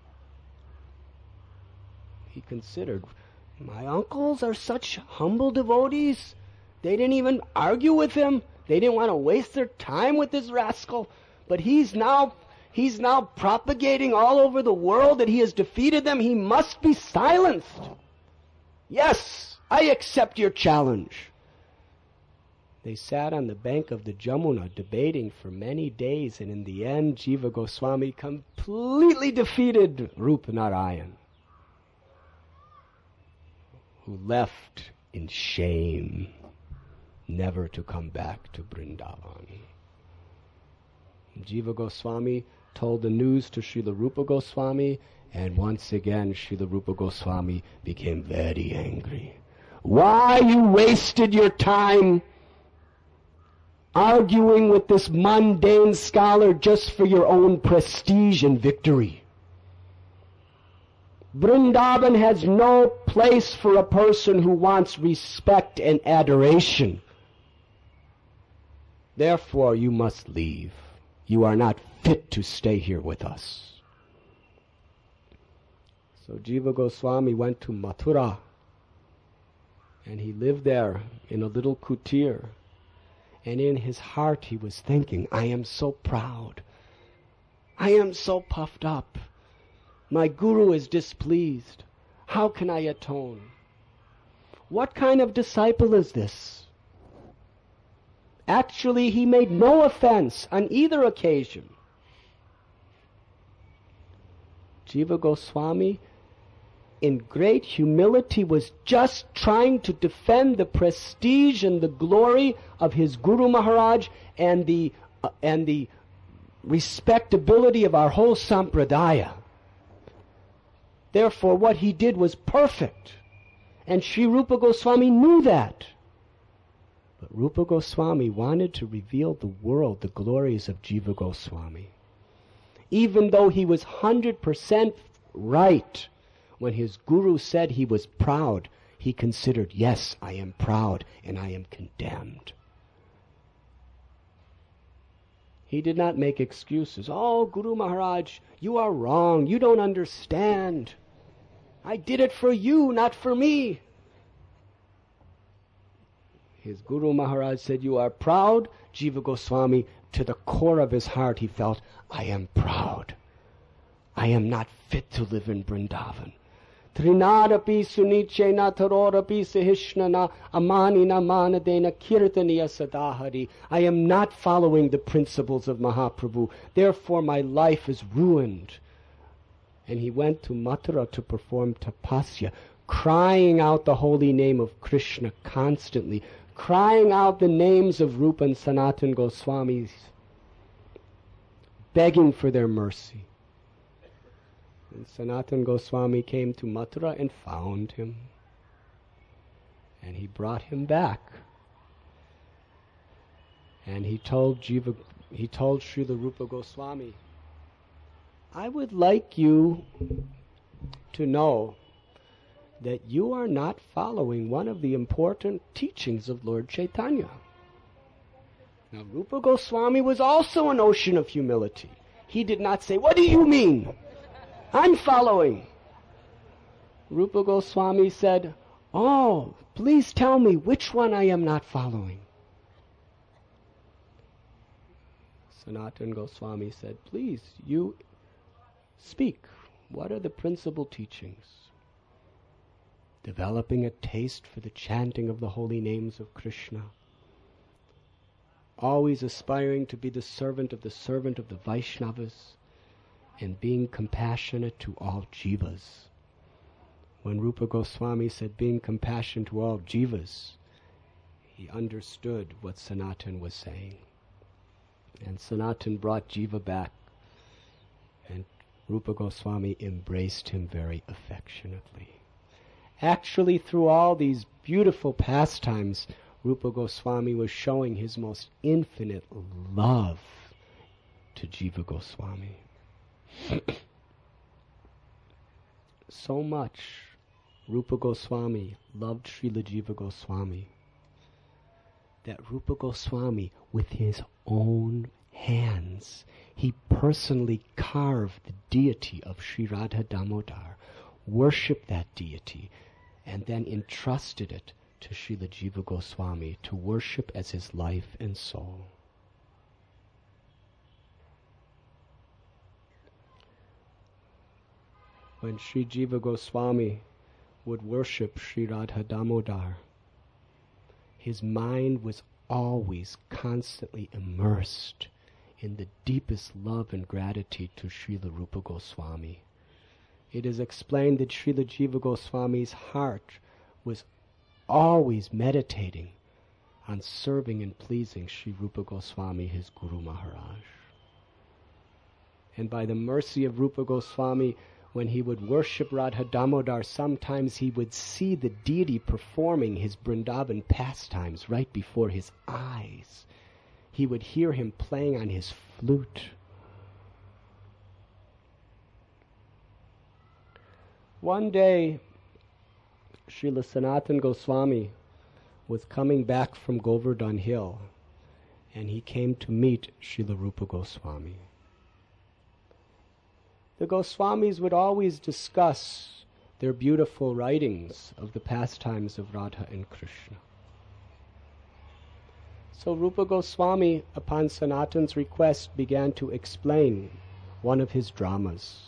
He considered, my uncles are such humble devotees. They didn't even argue with him. They didn't want to waste their time with this rascal. But he's now propagating all over the world that he has defeated them. He must be silenced. Yes, I accept your challenge. They sat on the bank of the Jamuna debating for many days, and in the end, Jiva Goswami completely defeated Rupa Narayan, who left in shame, never to come back to Vrindavan. Jiva Goswami told the news to Srila Rupa Goswami, and once again Srila Rupa Goswami became very angry. "Why you wasted your time arguing with this mundane scholar just for your own prestige and victory? Vrindavan has no place for a person who wants respect and adoration. Therefore you must leave. You are not fit to stay here with us." So Jiva Goswami went to Mathura, and he lived there in a little kutir. And in his heart he was thinking, I am so proud. I am so puffed up. My guru is displeased. How can I atone? What kind of disciple is this? Actually, he made no offense on either occasion. Jiva Goswami, in great humility, was just trying to defend the prestige and the glory of his Guru Maharaj and the respectability of our whole sampradaya. Therefore, what he did was perfect, and Sri Rupa Goswami knew that. But Rupa Goswami wanted to reveal the world the glories of Jiva Goswami. Even though he was 100% right when his guru said he was proud, he considered, yes, I am proud and I am condemned. He did not make excuses. Oh, Guru Maharaj, you are wrong. You don't understand. I did it for you, not for me. His Guru Maharaj said, you are proud. Jiva Goswami, to the core of his heart, he felt, I am proud. I am not fit to live in Vrindavan. Trinadapi sunichena tarorapi sahishnana amanina manadena kirtaniya sadahari. I am not following the principles of Mahaprabhu. Therefore my life is ruined. And he went to Mathura to perform tapasya, crying out the holy name of Krishna constantly, crying out the names of Rupa and Sanatana Goswamis, begging for their mercy. And Sanatana Goswami came to Mathura and found him. And he brought him back. And he told Srila Rupa Goswami, I would like you to know that you are not following one of the important teachings of Lord Chaitanya. Now, Rupa Goswami was also an ocean of humility. He did not say, what do you mean? I'm following. Rupa Goswami said, oh, please tell me which one I am not following. Sanatana Goswami said, please, you speak. What are the principal teachings? Developing a taste for the chanting of the holy names of Krishna. always aspiring to be the servant of the Vaishnavas, and being compassionate to all jivas. When Rupa Goswami said being compassionate to all jivas, he understood what Sanatan was saying. And Sanatan brought Jiva back, and Rupa Goswami embraced him very affectionately. Actually, through all these beautiful pastimes, Rupa Goswami was showing his most infinite love to Jiva Goswami. So much Rupa Goswami loved Srila Jiva Goswami that Rupa Goswami, with his own hands, he personally carved the deity of Sri Radha Damodar, worshipped that deity, and then entrusted it to Srila Jiva Goswami to worship as his life and soul. When Sri Jiva Goswami would worship Sri Radha Damodar, his mind was always constantly immersed in the deepest love and gratitude to Srila Rupa Goswami. It is explained that Srila Jiva Goswami's heart was always meditating on serving and pleasing Sri Rupa Goswami, his Guru Maharaj. And by the mercy of Rupa Goswami, when he would worship Radha Damodar, sometimes he would see the deity performing his Vrindavan pastimes right before his eyes. He would hear him playing on his flute. One day, Srila Sanatan Goswami was coming back from Govardhan Hill, and he came to meet Srila Rupa Goswami. The Goswamis would always discuss their beautiful writings of the pastimes of Radha and Krishna. So Rupa Goswami, upon Sanatan's request, began to explain one of his dramas.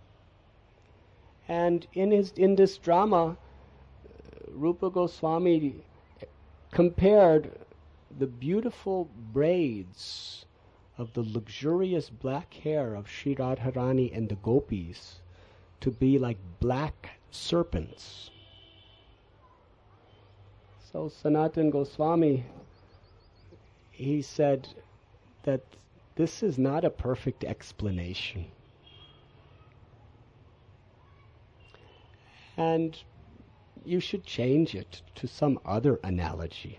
And in this drama, Rupa Goswami compared the beautiful braids of the luxurious black hair of Sri Radharani and the gopis to be like black serpents. So Sanatan Goswami, he said that this is not a perfect explanation. And you should change it to some other analogy.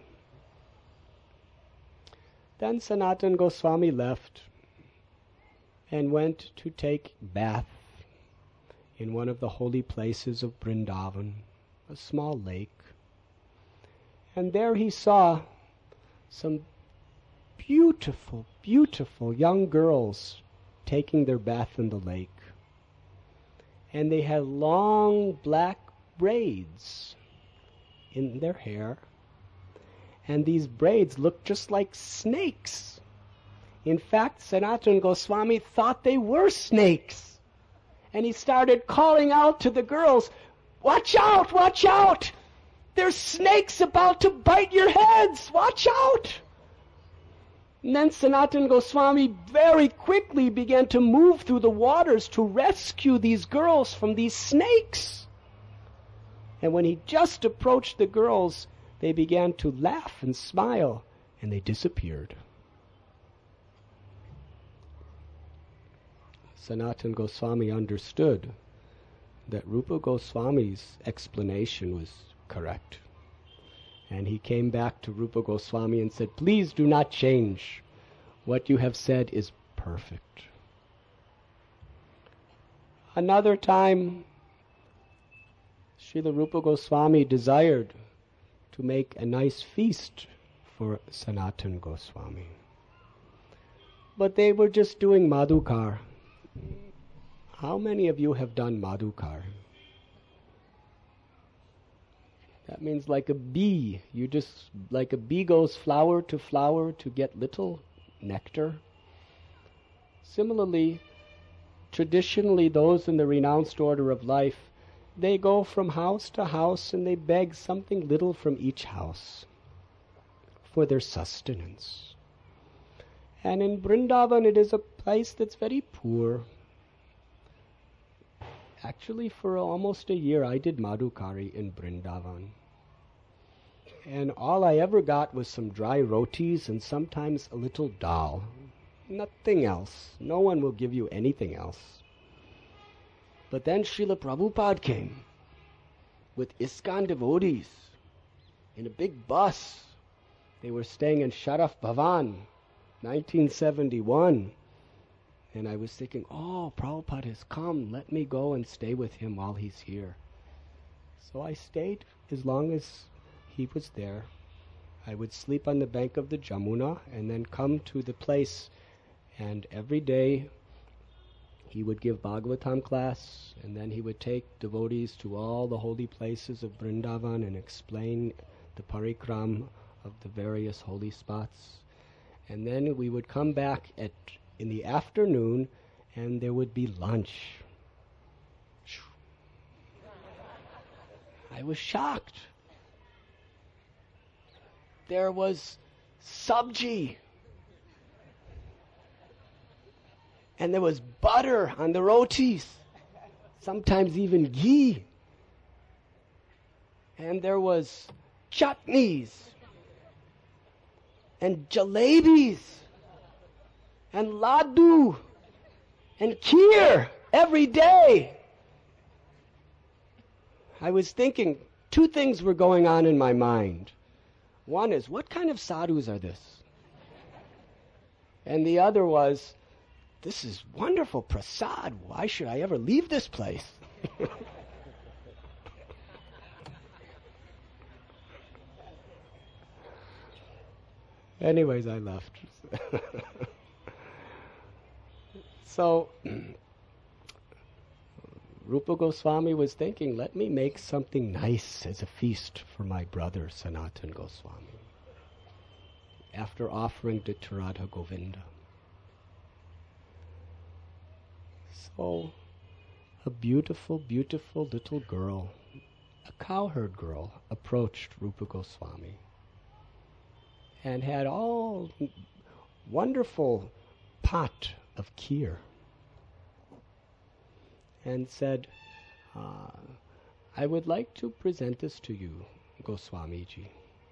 Then Sanatan Goswami left and went to take bath in one of the holy places of Vrindavan, a small lake. And there he saw some beautiful, beautiful young girls taking their bath in the lake. And they had long black braids in their hair. And these braids looked just like snakes. In fact, Sanatan Goswami thought they were snakes. And he started calling out to the girls, "Watch out, watch out! There's snakes about to bite your heads! Watch out!" And then Sanatan Goswami very quickly began to move through the waters to rescue these girls from these snakes. And when he just approached the girls, they began to laugh and smile, and they disappeared. Sanatan Goswami understood that Rupa Goswami's explanation was correct. And he came back to Rupa Goswami and said, "Please do not change. What you have said is perfect." Another time, Srila Rupa Goswami desired to make a nice feast for Sanatan Goswami. But they were just doing Madhukar. How many of you have done Madhukar? That means like a bee. Like a bee goes flower to get little nectar. Similarly, traditionally those in the renounced order of life, they go from house to house and they beg something little from each house for their sustenance. And in Vrindavan, it is a place that's very poor. Actually, for almost a year, I did Madhukari in Vrindavan. And all I ever got was some dry rotis and sometimes a little dal. Nothing else. No one will give you anything else. But then Srila Prabhupada came with ISKCON devotees in a big bus. They were staying in Sharaf Bhavan, 1971. And I was thinking, oh, Prabhupada has come. Let me go and stay with him while he's here. So I stayed as long as he was there. I would sleep on the bank of the Jamuna and then come to the place. And every day he would give Bhagavatam class, and then he would take devotees to all the holy places of Vrindavan and explain the parikram of the various holy spots. And then we would come back in the afternoon, and there would be lunch. I was shocked. There was sabji. And there was butter on the rotis. Sometimes even ghee. And there was chutneys. And jalebis. And laddu. And kheer every day. I was thinking, two things were going on in my mind. One is, what kind of sadhus are this? And the other was, this is wonderful prasad. Why should I ever leave this place? Anyways, I left. So, Rupa Goswami was thinking, let me make something nice as a feast for my brother Sanatan Goswami, after offering to Radha Govinda. So, a beautiful, beautiful little girl, a cowherd girl, approached Rupa Goswami and had all wonderful pot of kheer and said, I would like to present this to you, Goswamiji.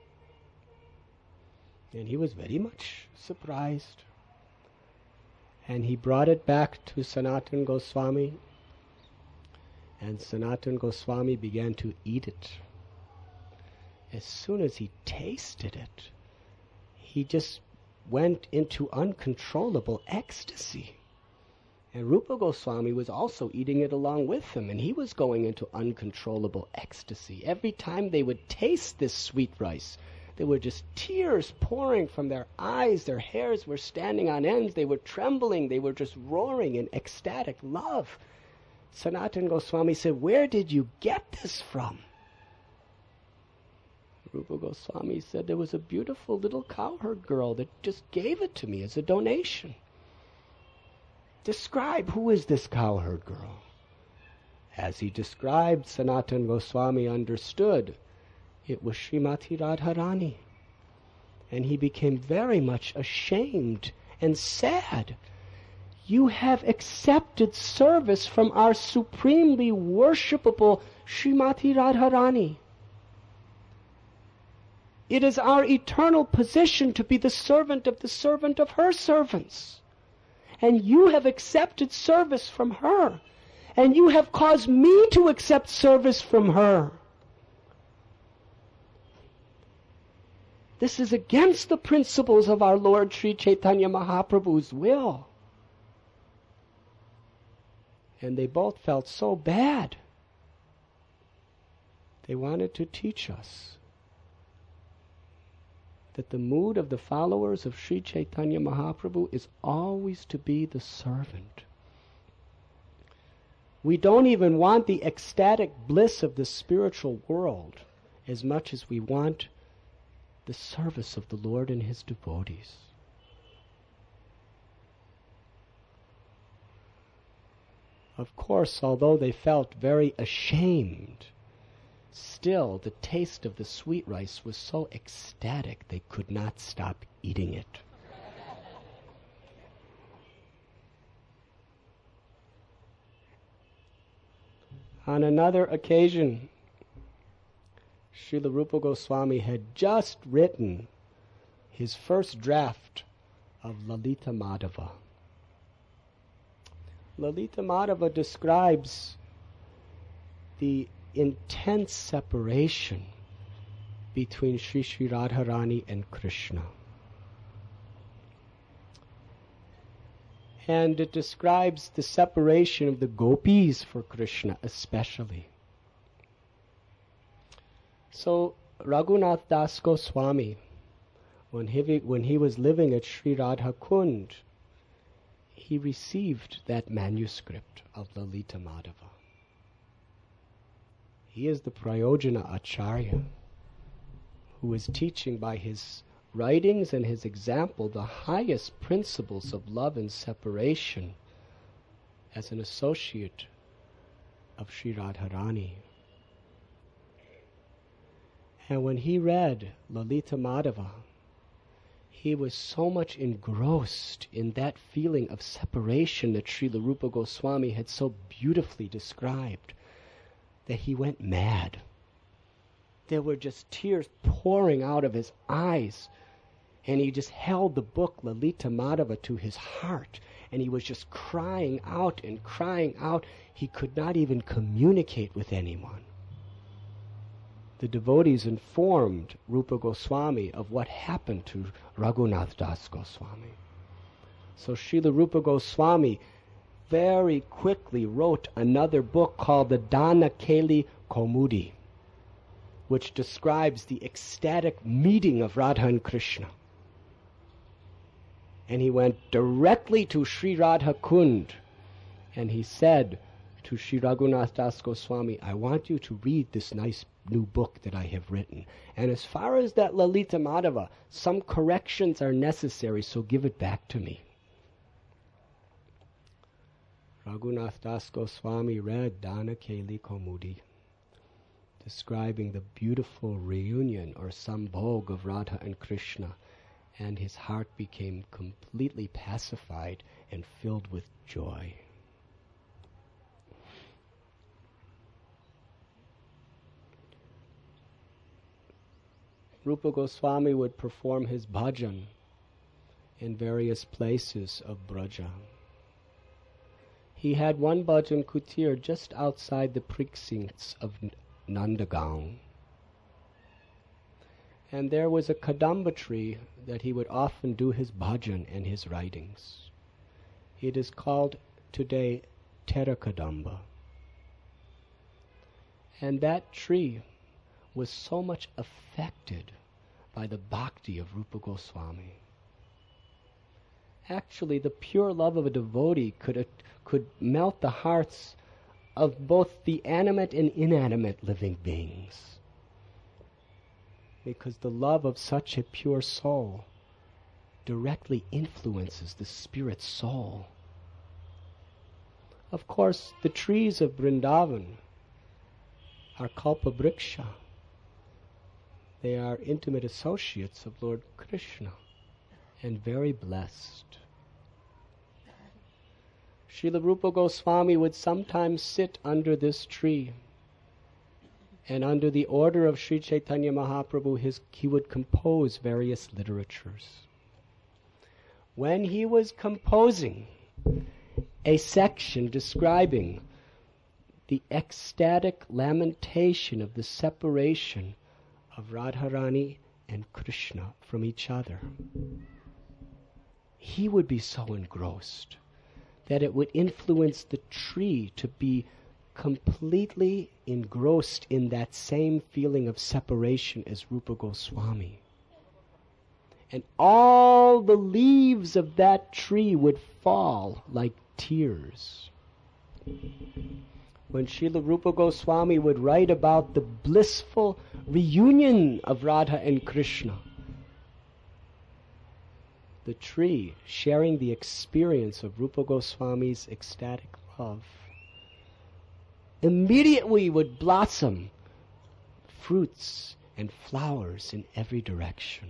And he was very much surprised. And he brought it back to Sanatan Goswami, and Sanatan Goswami began to eat it. As soon as he tasted it, he just went into uncontrollable ecstasy. And Rupa Goswami was also eating it along with him, and he was going into uncontrollable ecstasy. Every time they would taste this sweet rice, there were just tears pouring from their eyes. Their hairs were standing on ends. They were trembling. They were just roaring in ecstatic love. Sanatan Goswami said, where did you get this from? Rupa Goswami said, there was a beautiful little cowherd girl that just gave it to me as a donation. Describe, who is this cowherd girl? As he described, Sanatan Goswami understood. It was Srimati Radharani. And he became very much ashamed and sad. You have accepted service from our supremely worshipable Srimati Radharani. It is our eternal position to be the servant of her servants. And you have accepted service from her. And you have caused me to accept service from her. This is against the principles of our Lord Sri Chaitanya Mahaprabhu's will. And they both felt so bad. They wanted to teach us that the mood of the followers of Sri Chaitanya Mahaprabhu is always to be the servant. We don't even want the ecstatic bliss of the spiritual world as much as we want the service of the Lord and His devotees. Of course, although they felt very ashamed, still the taste of the sweet rice was so ecstatic they could not stop eating it. On another occasion, Srila Rupa Goswami had just written his first draft of Lalita Madhava. Lalita Madhava describes the intense separation between Sri Sri Radharani and Krishna. And it describes the separation of the gopis for Krishna especially. So Raghunath Das Goswami, when he was living at Sri Radha Kund, he received that manuscript of Lalita Madhava. He is the Prayojana Acharya, who is teaching by his writings and his example the highest principles of love and separation as an associate of Sri Radharani. And when he read Lalita Madhava, he was so much engrossed in that feeling of separation that Srila Rupa Goswami had so beautifully described that he went mad. There were just tears pouring out of his eyes, and he just held the book Lalita Madhava to his heart, and he was just crying out and crying out. He could not even communicate with anyone. The devotees informed Rupa Goswami of what happened to Raghunath Das Goswami. So Srila Rupa Goswami very quickly wrote another book called the Dana Keli Kaumudi, which describes the ecstatic meeting of Radha and Krishna. And he went directly to Sri Radha Kund, and he said to Sri Raghunath Das Goswami, I want you to read this nice new book that I have written. And as far as that Lalita Madhava, some corrections are necessary, so give it back to me. Raghunath Das Goswami read Dana Keli Kaumudi, describing the beautiful reunion or sambhog of Radha and Krishna, and his heart became completely pacified and filled with joy. Rupa Goswami would perform his bhajan in various places of Braja. He had one bhajan kutir just outside the precincts of Nandagaon. And there was a kadamba tree that he would often do his bhajan and his writings. It is called today Tera Kadamba. And that tree was so much affected by the bhakti of Rupa Goswami. Actually, the pure love of a devotee could melt the hearts of both the animate and inanimate living beings, because the love of such a pure soul directly influences the spirit soul. Of course, the trees of Vrindavan are Kalpabriksha. They are intimate associates of Lord Krishna and very blessed. Srila Rupa Goswami would sometimes sit under this tree, and under the order of Sri Chaitanya Mahaprabhu he would compose various literatures. When he was composing a section describing the ecstatic lamentation of the separation of Radharani and Krishna from each other, he would be so engrossed that it would influence the tree to be completely engrossed in that same feeling of separation as Rupa Goswami. And all the leaves of that tree would fall like tears. When Srila Rupa Goswami would write about the blissful reunion of Radha and Krishna, the tree sharing the experience of Rupa Goswami's ecstatic love immediately would blossom fruits and flowers in every direction.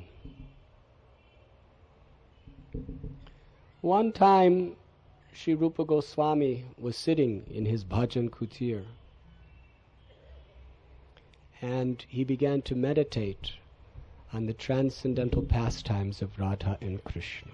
One time, Sri Rupa Goswami was sitting in his bhajan kutir, and he began to meditate on the transcendental pastimes of Radha and Krishna.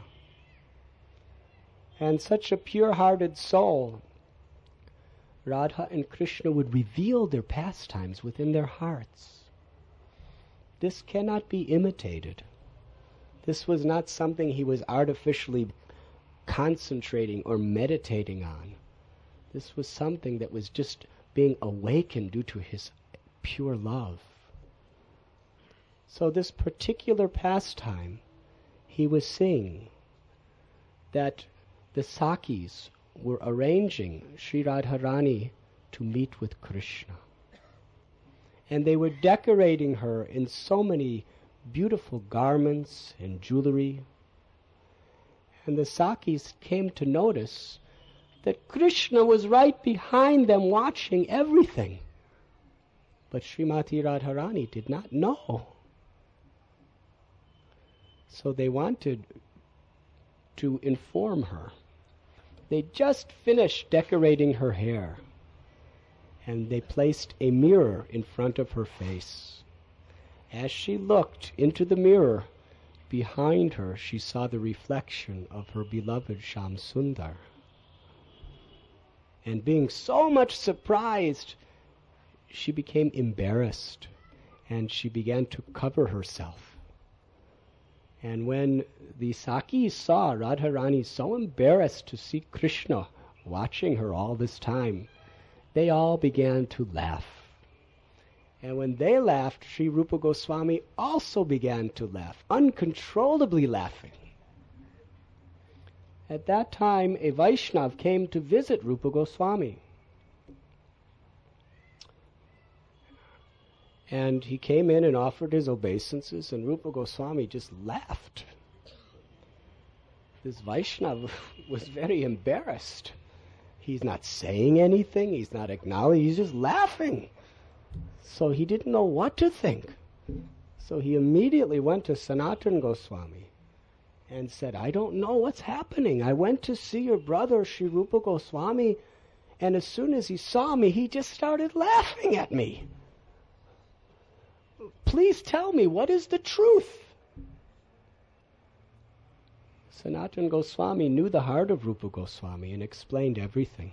And such a pure-hearted soul, Radha and Krishna would reveal their pastimes within their hearts. This cannot be imitated. This was not something he was artificially concentrating or meditating on. This was something that was just being awakened due to his pure love. So this particular pastime, he was seeing that the Sakis were arranging Sri Radharani to meet with Krishna. And they were decorating her in so many beautiful garments and jewelry. And the Sakis came to notice that Krishna was right behind them watching everything. But Srimati Radharani did not know. So they wanted to inform her. They just finished decorating her hair, and they placed a mirror in front of her face. As she looked into the mirror, behind her she saw the reflection of her beloved Shamsundar. And being so much surprised, she became embarrassed, and she began to cover herself. And when the Sakis saw Radharani so embarrassed to see Krishna watching her all this time, they all began to laugh. And when they laughed, Sri Rupa Goswami also began to laugh, uncontrollably laughing. At that time, a Vaishnav came to visit Rupa Goswami. And he came in and offered his obeisances, and Rupa Goswami just laughed. This Vaishnava was very embarrassed. He's not saying anything, he's not acknowledging, he's just laughing. So he didn't know what to think. So he immediately went to Sanatana Goswami and said, I don't know what's happening. I went to see your brother, Sri Rupa Goswami, and as soon as he saw me, he just started laughing at me. Please tell me, what is the truth? Sanatana Goswami knew the heart of Rupa Goswami and explained everything.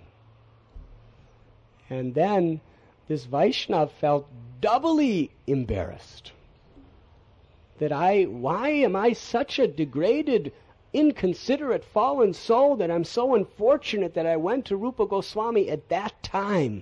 And then this Vaishnava felt doubly embarrassed. That why am I such a degraded, inconsiderate, fallen soul that I'm so unfortunate that I went to Rupa Goswami at that time?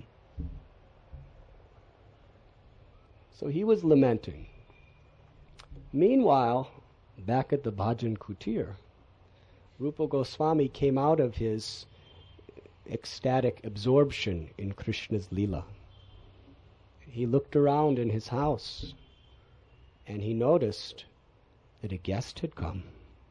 So he was lamenting. Meanwhile, back at the Bhajan Kutir, Rupa Goswami came out of his ecstatic absorption in Krishna's Leela. He looked around in his house and he noticed that a guest had come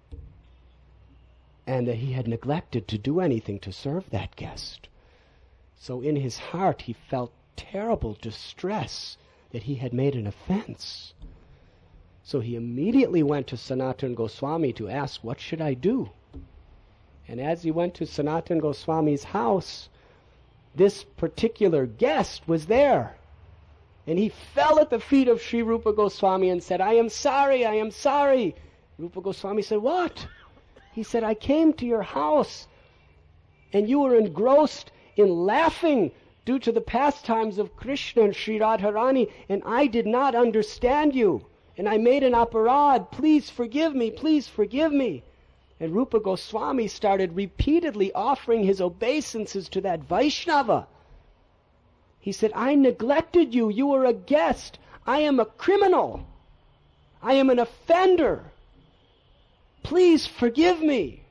and that he had neglected to do anything to serve that guest. So in his heart he felt terrible distress that he had made an offense. So he immediately went to Sanatana Goswami to ask, what should I do? And as he went to Sanatana Goswami's house, this particular guest was there. And he fell at the feet of Sri Rupa Goswami and said, I am sorry, I am sorry. Rupa Goswami said, what? He said, I came to your house and you were engrossed in laughing due to the pastimes of Krishna and Sri Radharani, and I did not understand you, and I made an aparad. Please forgive me, please forgive me. And Rupa Goswami started repeatedly offering his obeisances to that Vaishnava. He said, I neglected you, you were a guest, I am a criminal, I am an offender. Please forgive me.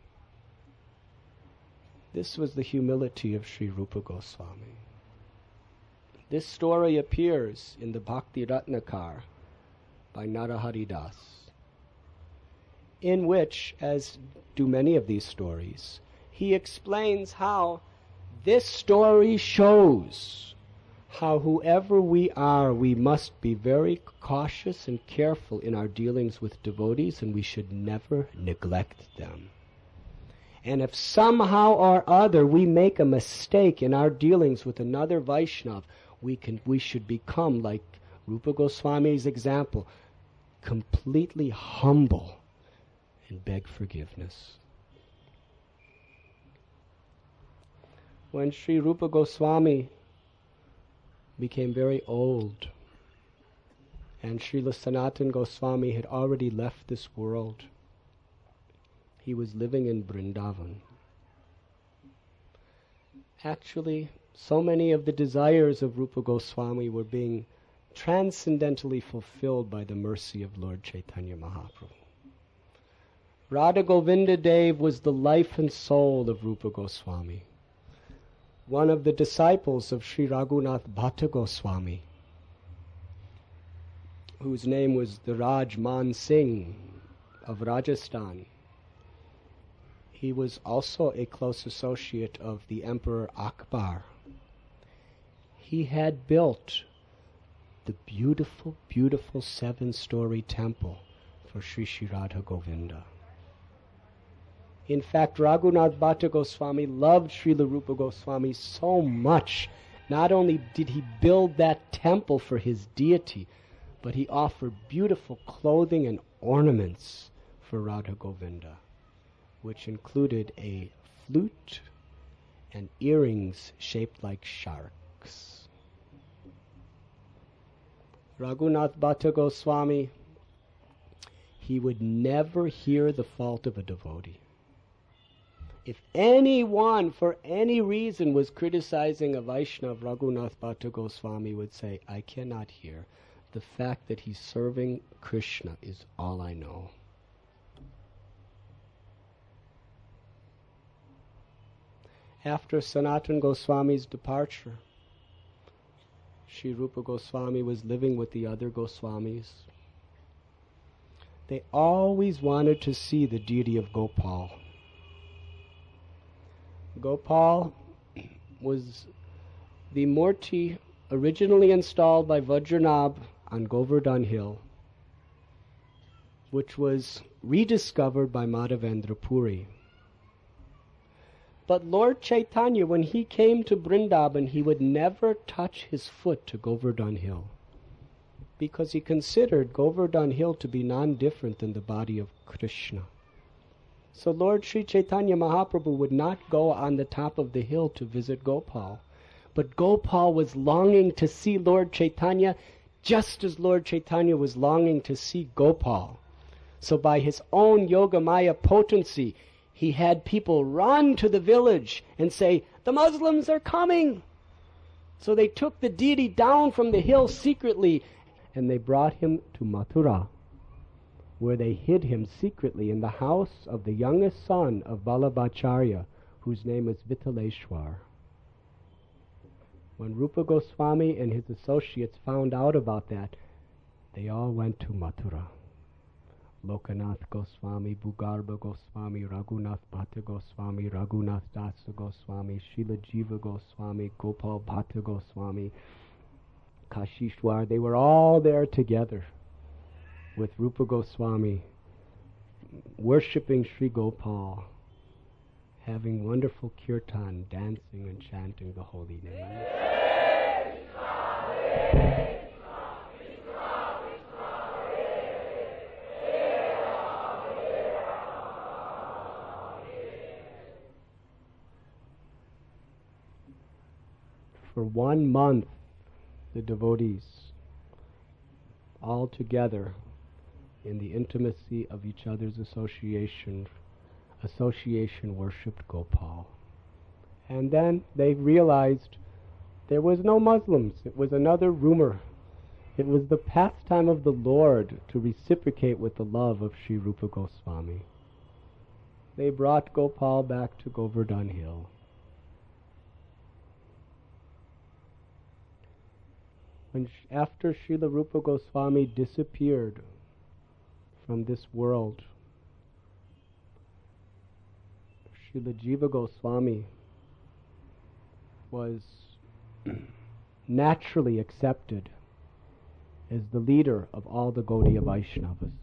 This was the humility of Sri Rupa Goswami. This story appears in the Bhakti Ratnakar by Narahari Das, in which, as do many of these stories, he explains how this story shows how whoever we are, we must be very cautious and careful in our dealings with devotees, and we should never neglect them. And if somehow or other we make a mistake in our dealings with another Vaishnava, we should become like Rupa Goswami's example, completely humble and beg forgiveness. When Sri Rupa Goswami became very old, and Srila Sanatana Goswami had already left this world, he was living in Vrindavan. Actually, so many of the desires of Rupa Goswami were being transcendently fulfilled by the mercy of Lord Chaitanya Mahaprabhu. Radha Govinda Dev was the life and soul of Rupa Goswami, one of the disciples of Sri Raghunath Bhatta Goswami, whose name was the Raj Man Singh of Rajasthan. He was also a close associate of the Emperor Akbar. He had built the beautiful, beautiful 7-story temple for Sri Sri Radha Govinda. In fact, Raghunath Bhatta Goswami loved Srila Rupa Goswami so much. Not only did he build that temple for his deity, but he offered beautiful clothing and ornaments for Radha Govinda, which included a flute and earrings shaped like sharks. Raghunath Bhatta Goswami, he would never hear the fault of a devotee. If anyone, for any reason, was criticizing a Vaishnava, Raghunath Bhatta Goswami would say, I cannot hear. The fact that he's serving Krishna is all I know. After Sanatana Goswami's departure, Sri Rupa Goswami was living with the other Goswamis. They always wanted to see the deity of Gopal. Gopal was the Murti originally installed by Vajranabh on Govardhan Hill, which was rediscovered by Madhavendra Puri. But Lord Chaitanya, when he came to Vrindavan, he would never touch his foot to Govardhan Hill, because he considered Govardhan Hill to be non-different than the body of Krishna. So Lord Sri Chaitanya Mahaprabhu would not go on the top of the hill to visit Gopal. But Gopal was longing to see Lord Chaitanya just as Lord Chaitanya was longing to see Gopal. So by his own Yogamaya potency, he had people run to the village and say, the Muslims are coming! So they took the deity down from the hill secretly and they brought him to Mathura, where they hid him secretly in the house of the youngest son of Vallabhacharya, whose name is Vittaleshwar. When Rupa Goswami and his associates found out about that, they all went to Mathura. Lokanath Goswami, Bhugarbha Goswami, Raghunath Bhatta Goswami, Raghunath Dasa Goswami, Srila Jiva Goswami, Gopal Bhatta Goswami, Kashishwar, they were all there together with Rupa Goswami, worshipping Sri Gopal, having wonderful kirtan, dancing and chanting the holy name. For 1 month, the devotees, all together, in the intimacy of each other's association worshipped Gopal. And then they realized there was no Muslims. It was another rumor. It was the pastime of the Lord to reciprocate with the love of Sri Rupa Goswami. They brought Gopal back to Govardhan Hill. After Srila Rupa Goswami disappeared from this world, Srila Jiva Goswami was naturally accepted as the leader of all the Gaudiya Vaishnavas.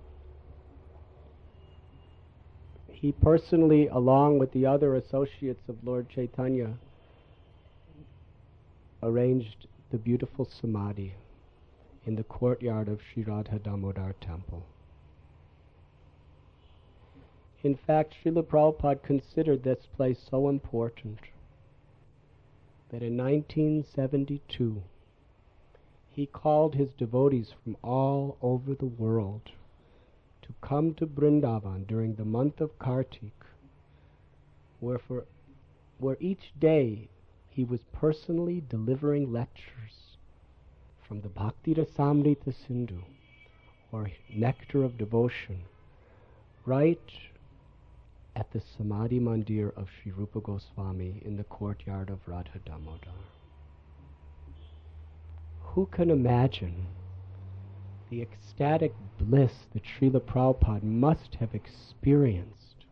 He personally, along with the other associates of Lord Chaitanya, arranged the beautiful samadhi in the courtyard of Sri Radha Damodar temple. In fact, Srila Prabhupada considered this place so important that in 1972 he called his devotees from all over the world to come to Vrindavan during the month of Kartik, where each day he was personally delivering lectures from the Bhakti Rasamrita Sindhu, or Nectar of Devotion, right at the Samadhi Mandir of Sri Rupa Goswami in the courtyard of Radha Damodar. Who can imagine the ecstatic bliss that Srila Prabhupada must have experienced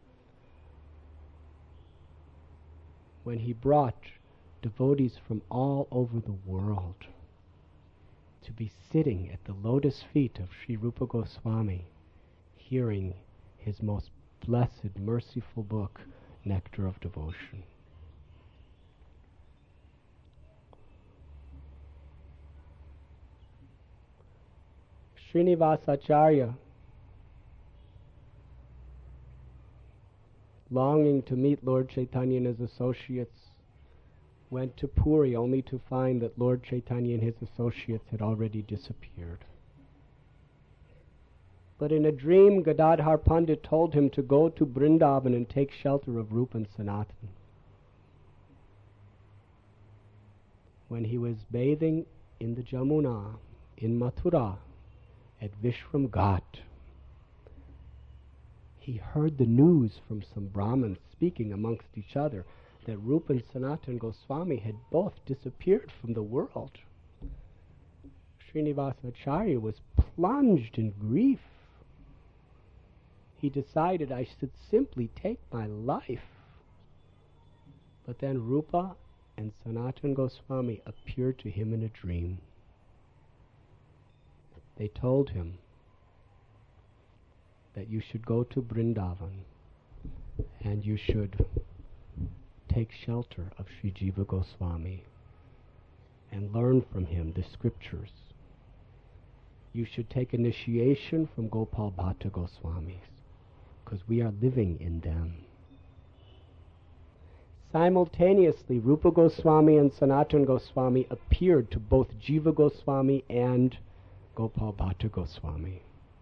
when he brought devotees from all over the world to be sitting at the lotus feet of Sri Rupa Goswami, hearing his most blessed, merciful book, Nectar of Devotion. Srinivasa Acharya, longing to meet Lord Chaitanya and his associates, went to Puri only to find that Lord Chaitanya and his associates had already disappeared. But in a dream, Gadadhar Pandit told him to go to Vrindavan and take shelter of Rupa and Sanatan. When he was bathing in the Jamuna in Mathura at Vishram Ghat, he heard the news from some Brahmins speaking amongst each other that Rupa and Sanatan Goswami had both disappeared from the world. Srinivasa Acharya was plunged in grief. He decided, I should simply take my life. But then Rupa and Sanatan Goswami appeared to him in a dream. They told him that you should go to Vrindavan and you should take shelter of Sri Jiva Goswami and learn from him the scriptures. You should take initiation from Gopal Bhatta Goswamis, because we are living in them. Simultaneously, Rupa Goswami and Sanatan Goswami appeared to both Jiva Goswami and Gopal Bhatta Goswami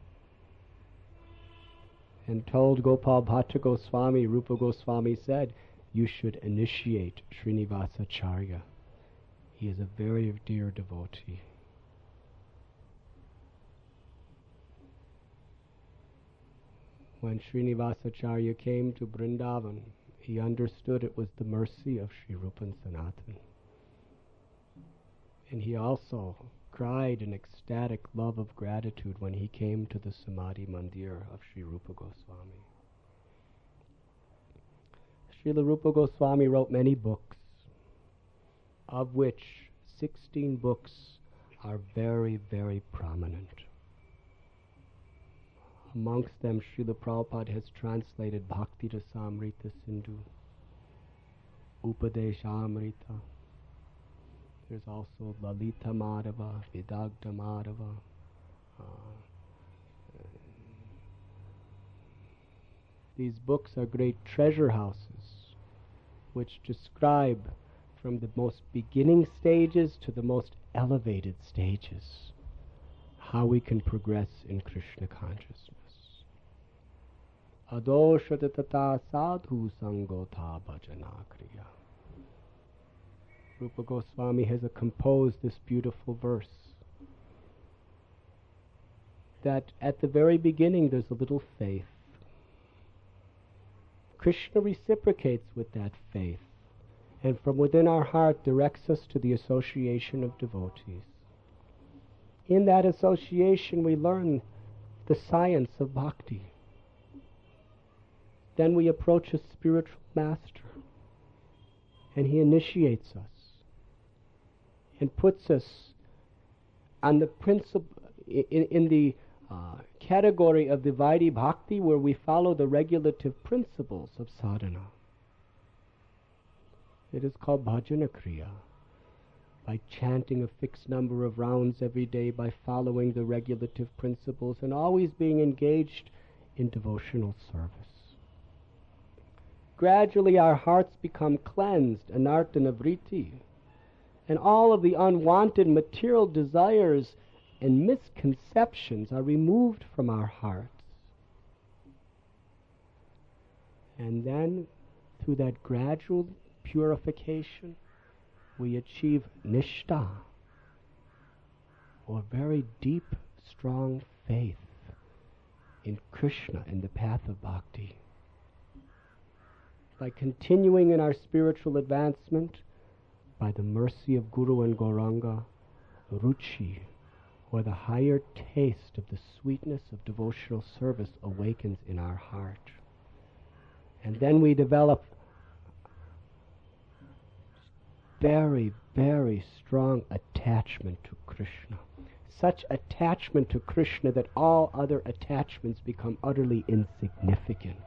and told Gopal Bhatta Goswami, Rupa Goswami said, you should initiate Srinivasa Acharya. He is a very dear devotee. When Srinivasa Acharya came to Vrindavan, he understood it was the mercy of Sri Rupa and Sanatan. And he also cried in ecstatic love of gratitude when he came to the Samadhi Mandir of Sri Rupa Goswami. Srila Rupa Goswami wrote many books, of which 16 books are very, very prominent. Amongst them, Srila Prabhupada has translated Bhakti Rasamrita Sindhu, Upadeshamrita. There's also Lalita Madhava, Vidagdha Madhava. These books are great treasure houses which describe from the most beginning stages to the most elevated stages how we can progress in Krishna consciousness. Adoshatatata sadhu sangota bhajana kriya. Rupa Goswami has composed this beautiful verse that at the very beginning there's a little faith. Krishna reciprocates with that faith, and from within our heart directs us to the association of devotees. In that association we learn the science of bhakti. Then we approach a spiritual master, and he initiates us and puts us on the principle in the category of the Vaidhi Bhakti, where we follow the regulative principles of sadhana. It is called Bhajana Kriya. by chanting a fixed number of rounds every day, by following the regulative principles, and always being engaged in devotional service. Gradually our hearts become cleansed, anartha-nivritti, and all of the unwanted material desires and misconceptions are removed from our hearts. And then, through that gradual purification, we achieve nishtha, or very deep, strong faith in Krishna and the path of bhakti. By continuing in our spiritual advancement, by the mercy of Guru and Gauranga, ruchi, or the higher taste of the sweetness of devotional service, awakens in our heart. And then we develop very, very strong attachment to Krishna. Such attachment to Krishna that all other attachments become utterly insignificant.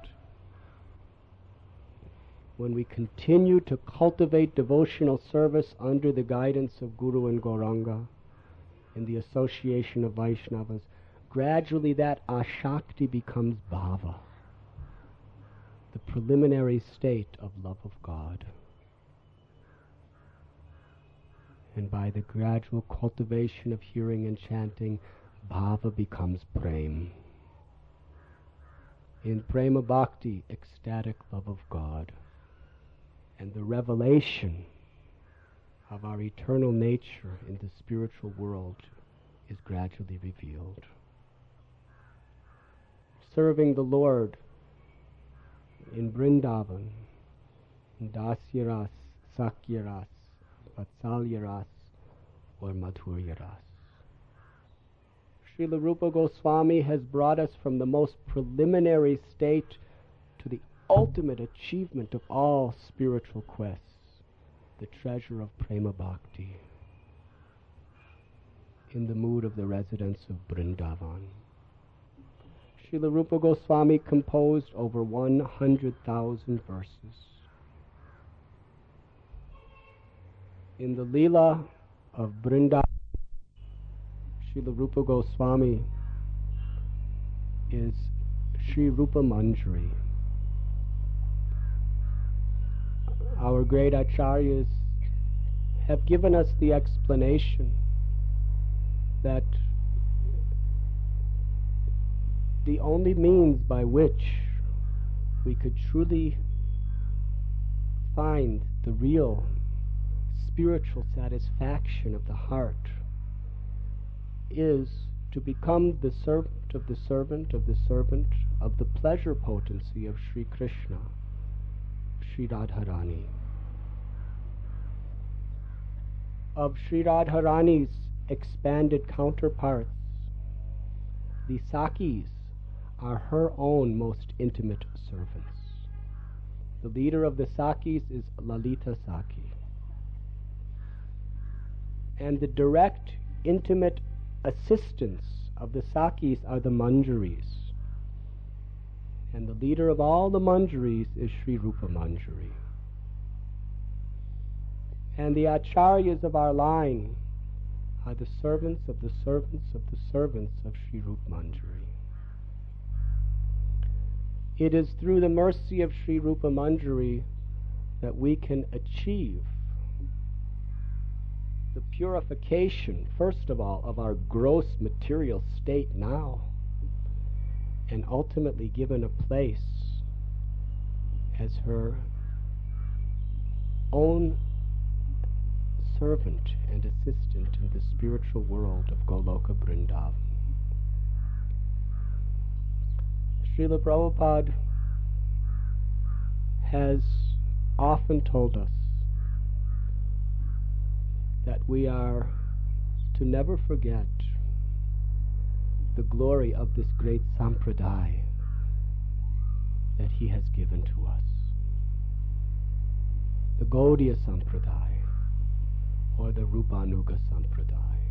When we continue to cultivate devotional service under the guidance of Guru and Gauranga, in the association of Vaishnavas, gradually that ashakti becomes bhava, the preliminary state of love of God. And by the gradual cultivation of hearing and chanting, bhava becomes prem. In prema bhakti, ecstatic love of God. And the revelation of our eternal nature in the spiritual world is gradually revealed. Serving the Lord in Vrindavan, in Dasya Ras, Sakya Ras, Vatsalya Ras, or Madhurya Ras. Srila Rupa Goswami has brought us from the most preliminary state to the ultimate achievement of all spiritual quests, the treasure of Prema Bhakti, in the mood of the residents of Vrindavan. Srila Rupa Goswami composed over 100,000 verses. In the Leela of Vrindavan, Srila Rupa Goswami is Sri Rupa Manjari. Our great acharyas have given us the explanation that the only means by which we could truly find the real spiritual satisfaction of the heart is to become the servant of the servant of the servant of the pleasure potency of Sri Krishna, Sri Radharani. Of Sri Radharani's expanded counterparts, the Sakis are her own most intimate servants. The leader of the Sakis is Lalita Saki. And the direct, intimate assistants of the Sakis are the Manjaris. And the leader of all the Manjaris is Sri Rupa Manjari. And the acharyas of our line are the servants of the servants of the servants of Sri Rupa Manjari. It is through the mercy of Sri Rupa Manjari that we can achieve the purification, first of all, of our gross material state now, and ultimately given a place as her own servant and assistant in the spiritual world of Goloka Vrindavan. Srila Prabhupada has often told us that we are to never forget the glory of this great sampradaya that he has given to us. The Gaudiya Sampradaya, or the Rupanuga Sampradaya.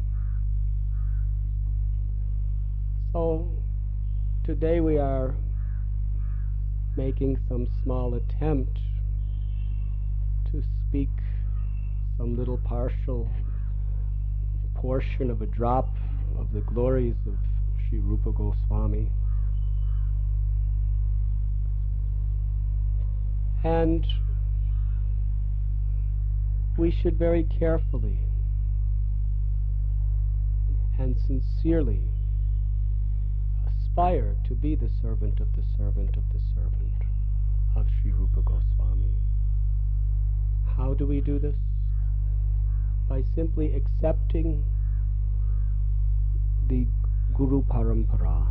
So, today we are making some small attempt to speak some little partial portion of a drop of the glories of Sri Rupa Goswami. And we should very carefully and sincerely aspire to be the servant of the servant of the servant of Sri Rupa Goswami. How do we do this? By simply accepting the Guru Parampara,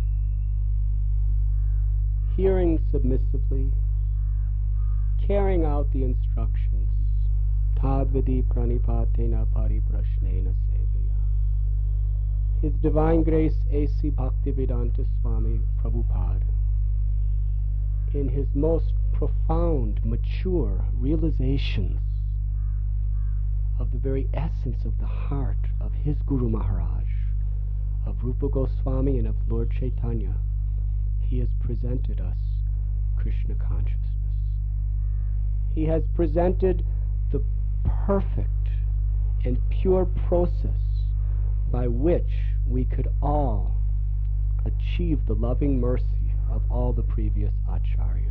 hearing submissively, carrying out the instructions, Tadvidi pranipatena pariprashnena sevaya. His Divine Grace A.C. Bhaktivedanta Swami Prabhupada, in his most profound, mature realizations of the very essence of the heart of his Guru Maharaj, of Rupa Goswami and of Lord Chaitanya, he has presented us Krishna consciousness. He has presented the perfect and pure process by which we could all achieve the loving mercy of all the previous acharyas.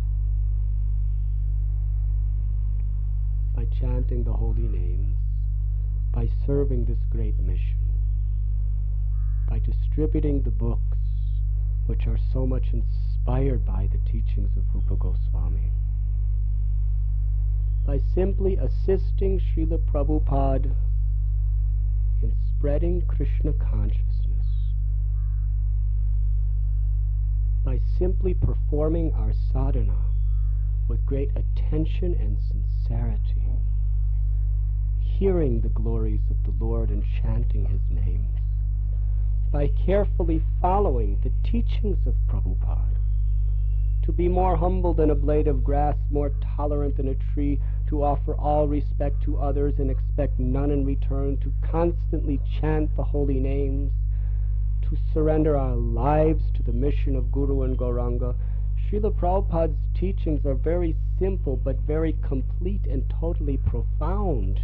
By chanting the holy names, by serving this great mission, by distributing the books which are so much inspired by the teachings of Rupa Goswami, by simply assisting Srila Prabhupada in spreading Krishna consciousness, by simply performing our sadhana with great attention and sincerity, hearing the glories of the Lord and chanting his names, by carefully following the teachings of Prabhupada, to be more humble than a blade of grass, more tolerant than a tree, to offer all respect to others and expect none in return, to constantly chant the holy names, to surrender our lives to the mission of Guru and Gauranga. Srila Prabhupada's teachings are very simple but very complete and totally profound.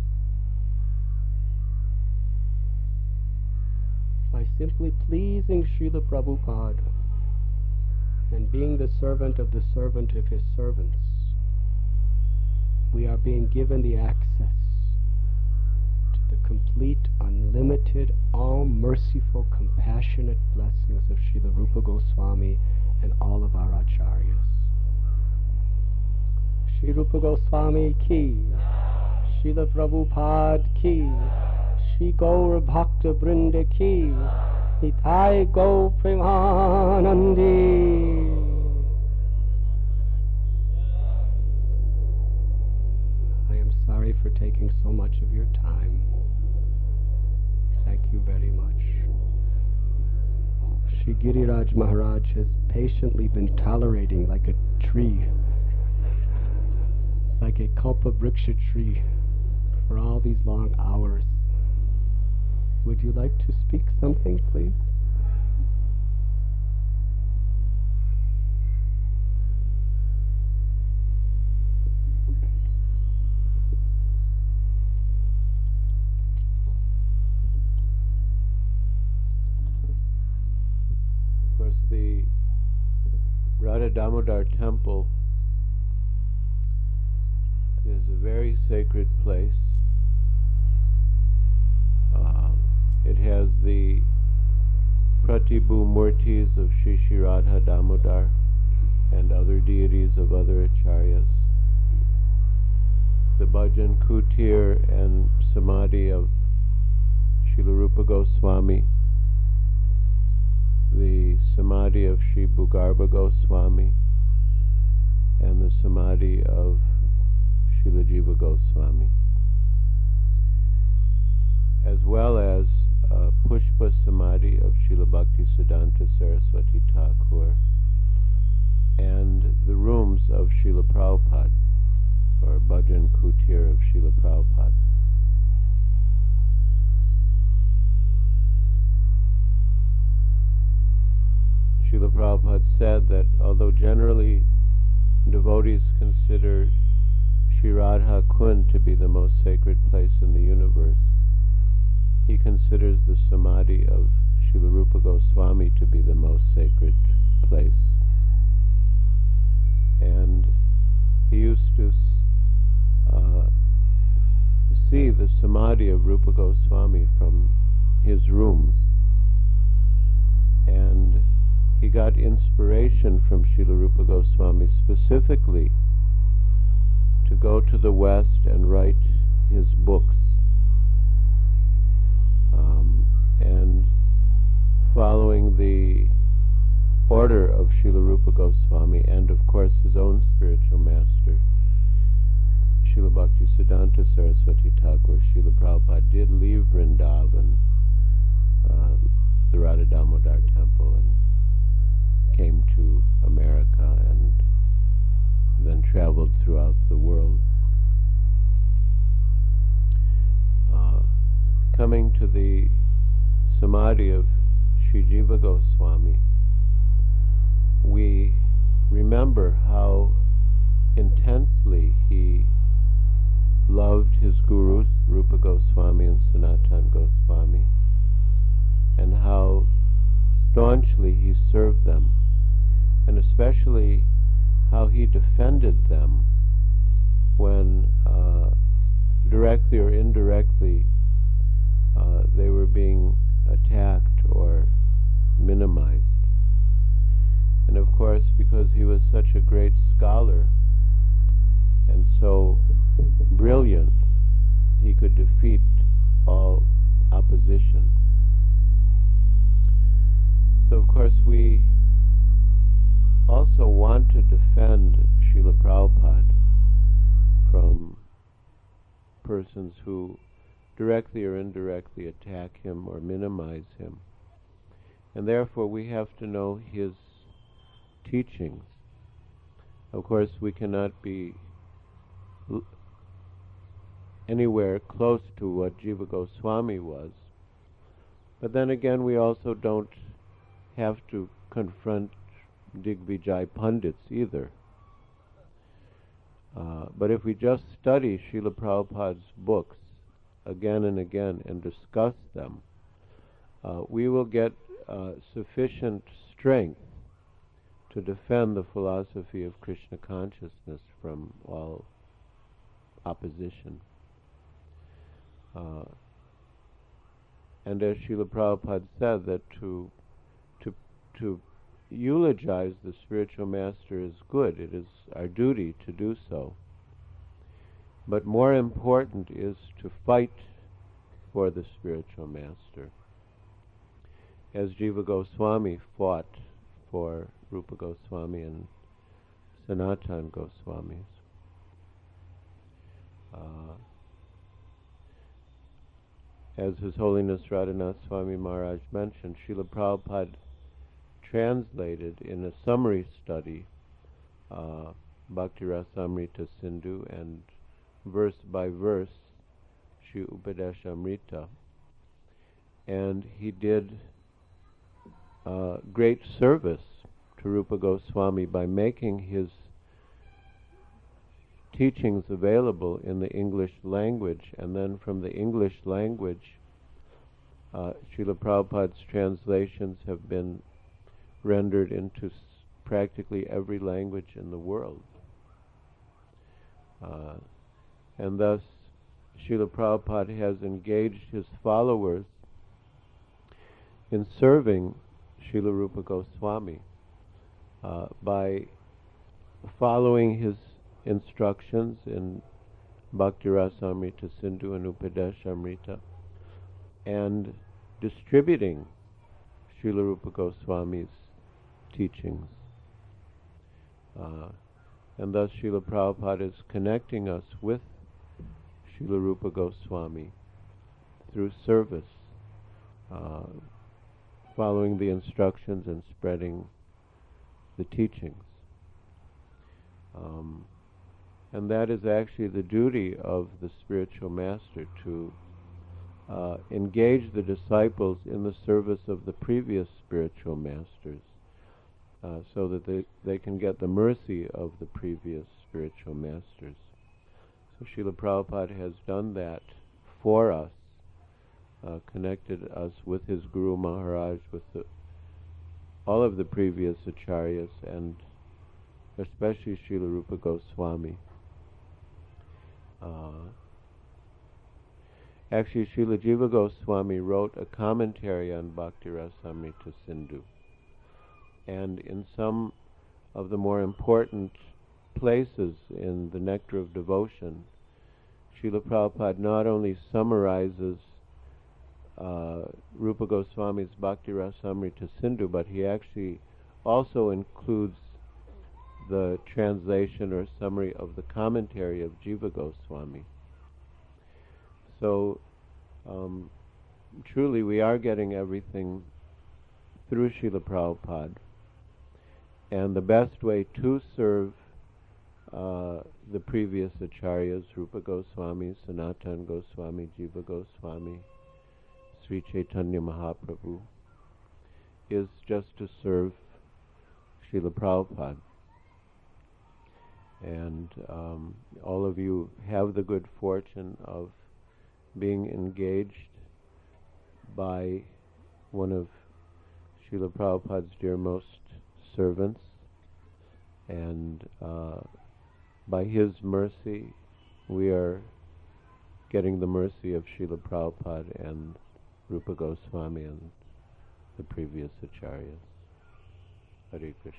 By simply pleasing Srila Prabhupada and being the servant of his servants, we are being given the access to the complete, unlimited, all-merciful, compassionate blessings of Srila Rupa Goswami and all of our acharyas. Sri Rupa Goswami ki, Srila Prabhupada ki, Shri Gaur Bhakta Brinda ki, Nitai Go Premanandi. I am sorry for taking so much of your time. Thank you very much. Shri Giriraj Maharaj has patiently been tolerating like a tree, like a Kalpa Vriksha tree, for all these long hours. Would you like to speak something, please? Of course, the Radha Damodar temple is a very sacred place. It has the Pratibhu Murtis of Shri Shri Radha Damodar and other deities of other acharyas. The Bhajan Kutir and Samadhi of Srila Rupa Goswami, the Samadhi of Sri Bhugarbha Goswami, and the Samadhi of Srila Jiva Goswami, as well as Pushpa Samadhi of Srila Bhaktisiddhanta Saraswati Thakur, and the rooms of Srila Prabhupada, or Bhajan Kutir of Srila Prabhupada. Srila Prabhupada said that although generally devotees consider Shri Radha Kund to be the most sacred place in the universe, he considers the Samadhi of Srila Rupa Goswami to be the most sacred place. And he used to see the Samadhi of Rupa Goswami from his rooms. And he got inspiration from Srila Rupa Goswami specifically to go to the West and write his books. And following the order of Srila Rupa Goswami and of course his own spiritual master, Srila Bhaktisiddhanta Saraswati Thakur, Srila Prabhupada did leave Vrindavan, the Radha Damodar temple, and came to America and then traveled throughout the world. Coming to the Samadhi of Sri Jiva Goswami, we remember how intensely he loved his gurus, Rupa Goswami and Sanatana Goswami, and how staunchly he served them, and especially how he defended them when, directly or indirectly, they were being attacked or minimized. And of course, because he was such a great scholar and so brilliant, he could defeat all opposition. So of course we also want to defend Srila Prabhupada from persons who directly or indirectly attack him or minimize him. And therefore we have to know his teachings. Of course we cannot be anywhere close to what Jiva Goswami was, but then again we also don't have to confront Digvijay Pandits either. But if we just study Srila Prabhupada's books again and again and discuss them, we will get sufficient strength to defend the philosophy of Krishna consciousness from all opposition. And as Srila Prabhupada said, that to eulogize the spiritual master is good. It is our duty to do so. But more important is to fight for the spiritual master, as Jiva Goswami fought for Rupa Goswami and Sanatana Goswamis. As His Holiness Radhanath Swami Maharaj mentioned, Srila Prabhupada translated in a summary study Bhakti Rasamrita Sindhu and verse by verse Shri Upadeshamrita, and he did great service to Rupa Goswami by making his teachings available in the English language, and then from the English language Srila Prabhupada's translations have been rendered into practically every language in the world. And thus Srila Prabhupada has engaged his followers in serving Srila Rupa Goswami by following his instructions in Bhakti Rasamrita Sindhu and Upadeshamrita and distributing Srila Rupa Goswami's teachings. And thus Srila Prabhupada is connecting us with Srila Rupa Goswami through service, following the instructions and spreading the teachings. And that is actually the duty of the spiritual master, to engage the disciples in the service of the previous spiritual masters, so that they can get the mercy of the previous spiritual masters. So Srila Prabhupada has done that for us, connected us with his Guru Maharaj, with all of the previous acharyas, and especially Srila Rupa Goswami. Actually, Srila Jiva Goswami wrote a commentary on Bhakti Rasamrita Sindhu. And in some of the more important places in the Nectar of Devotion, Srila Prabhupada not only summarizes Rupa Goswami's Bhakti Rasamrita Sindhu, but he actually also includes the translation or summary of the commentary of Jiva Goswami. So, truly we are getting everything through Srila Prabhupada. And the best way to serve the previous acharyas, Rupa Goswami, Sanatana Goswami, Jiva Goswami, Sri Chaitanya Mahaprabhu, is just to serve Srila Prabhupada. And all of you have the good fortune of being engaged by one of Srila Prabhupada's dearmost servants, and by his mercy we are getting the mercy of Srila Prabhupada and Rupa Goswami and the previous acharyas. Hare Krishna.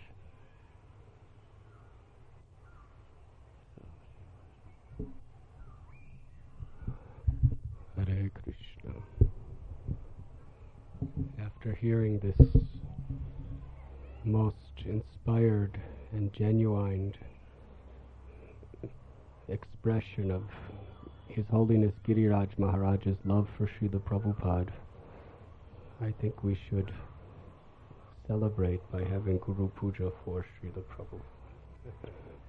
Hare Krishna. After hearing this most inspired and genuine expression of His Holiness Giriraj Maharaj's love for Srila Prabhupada, I think we should celebrate by having Guru Puja for Srila Prabhupada.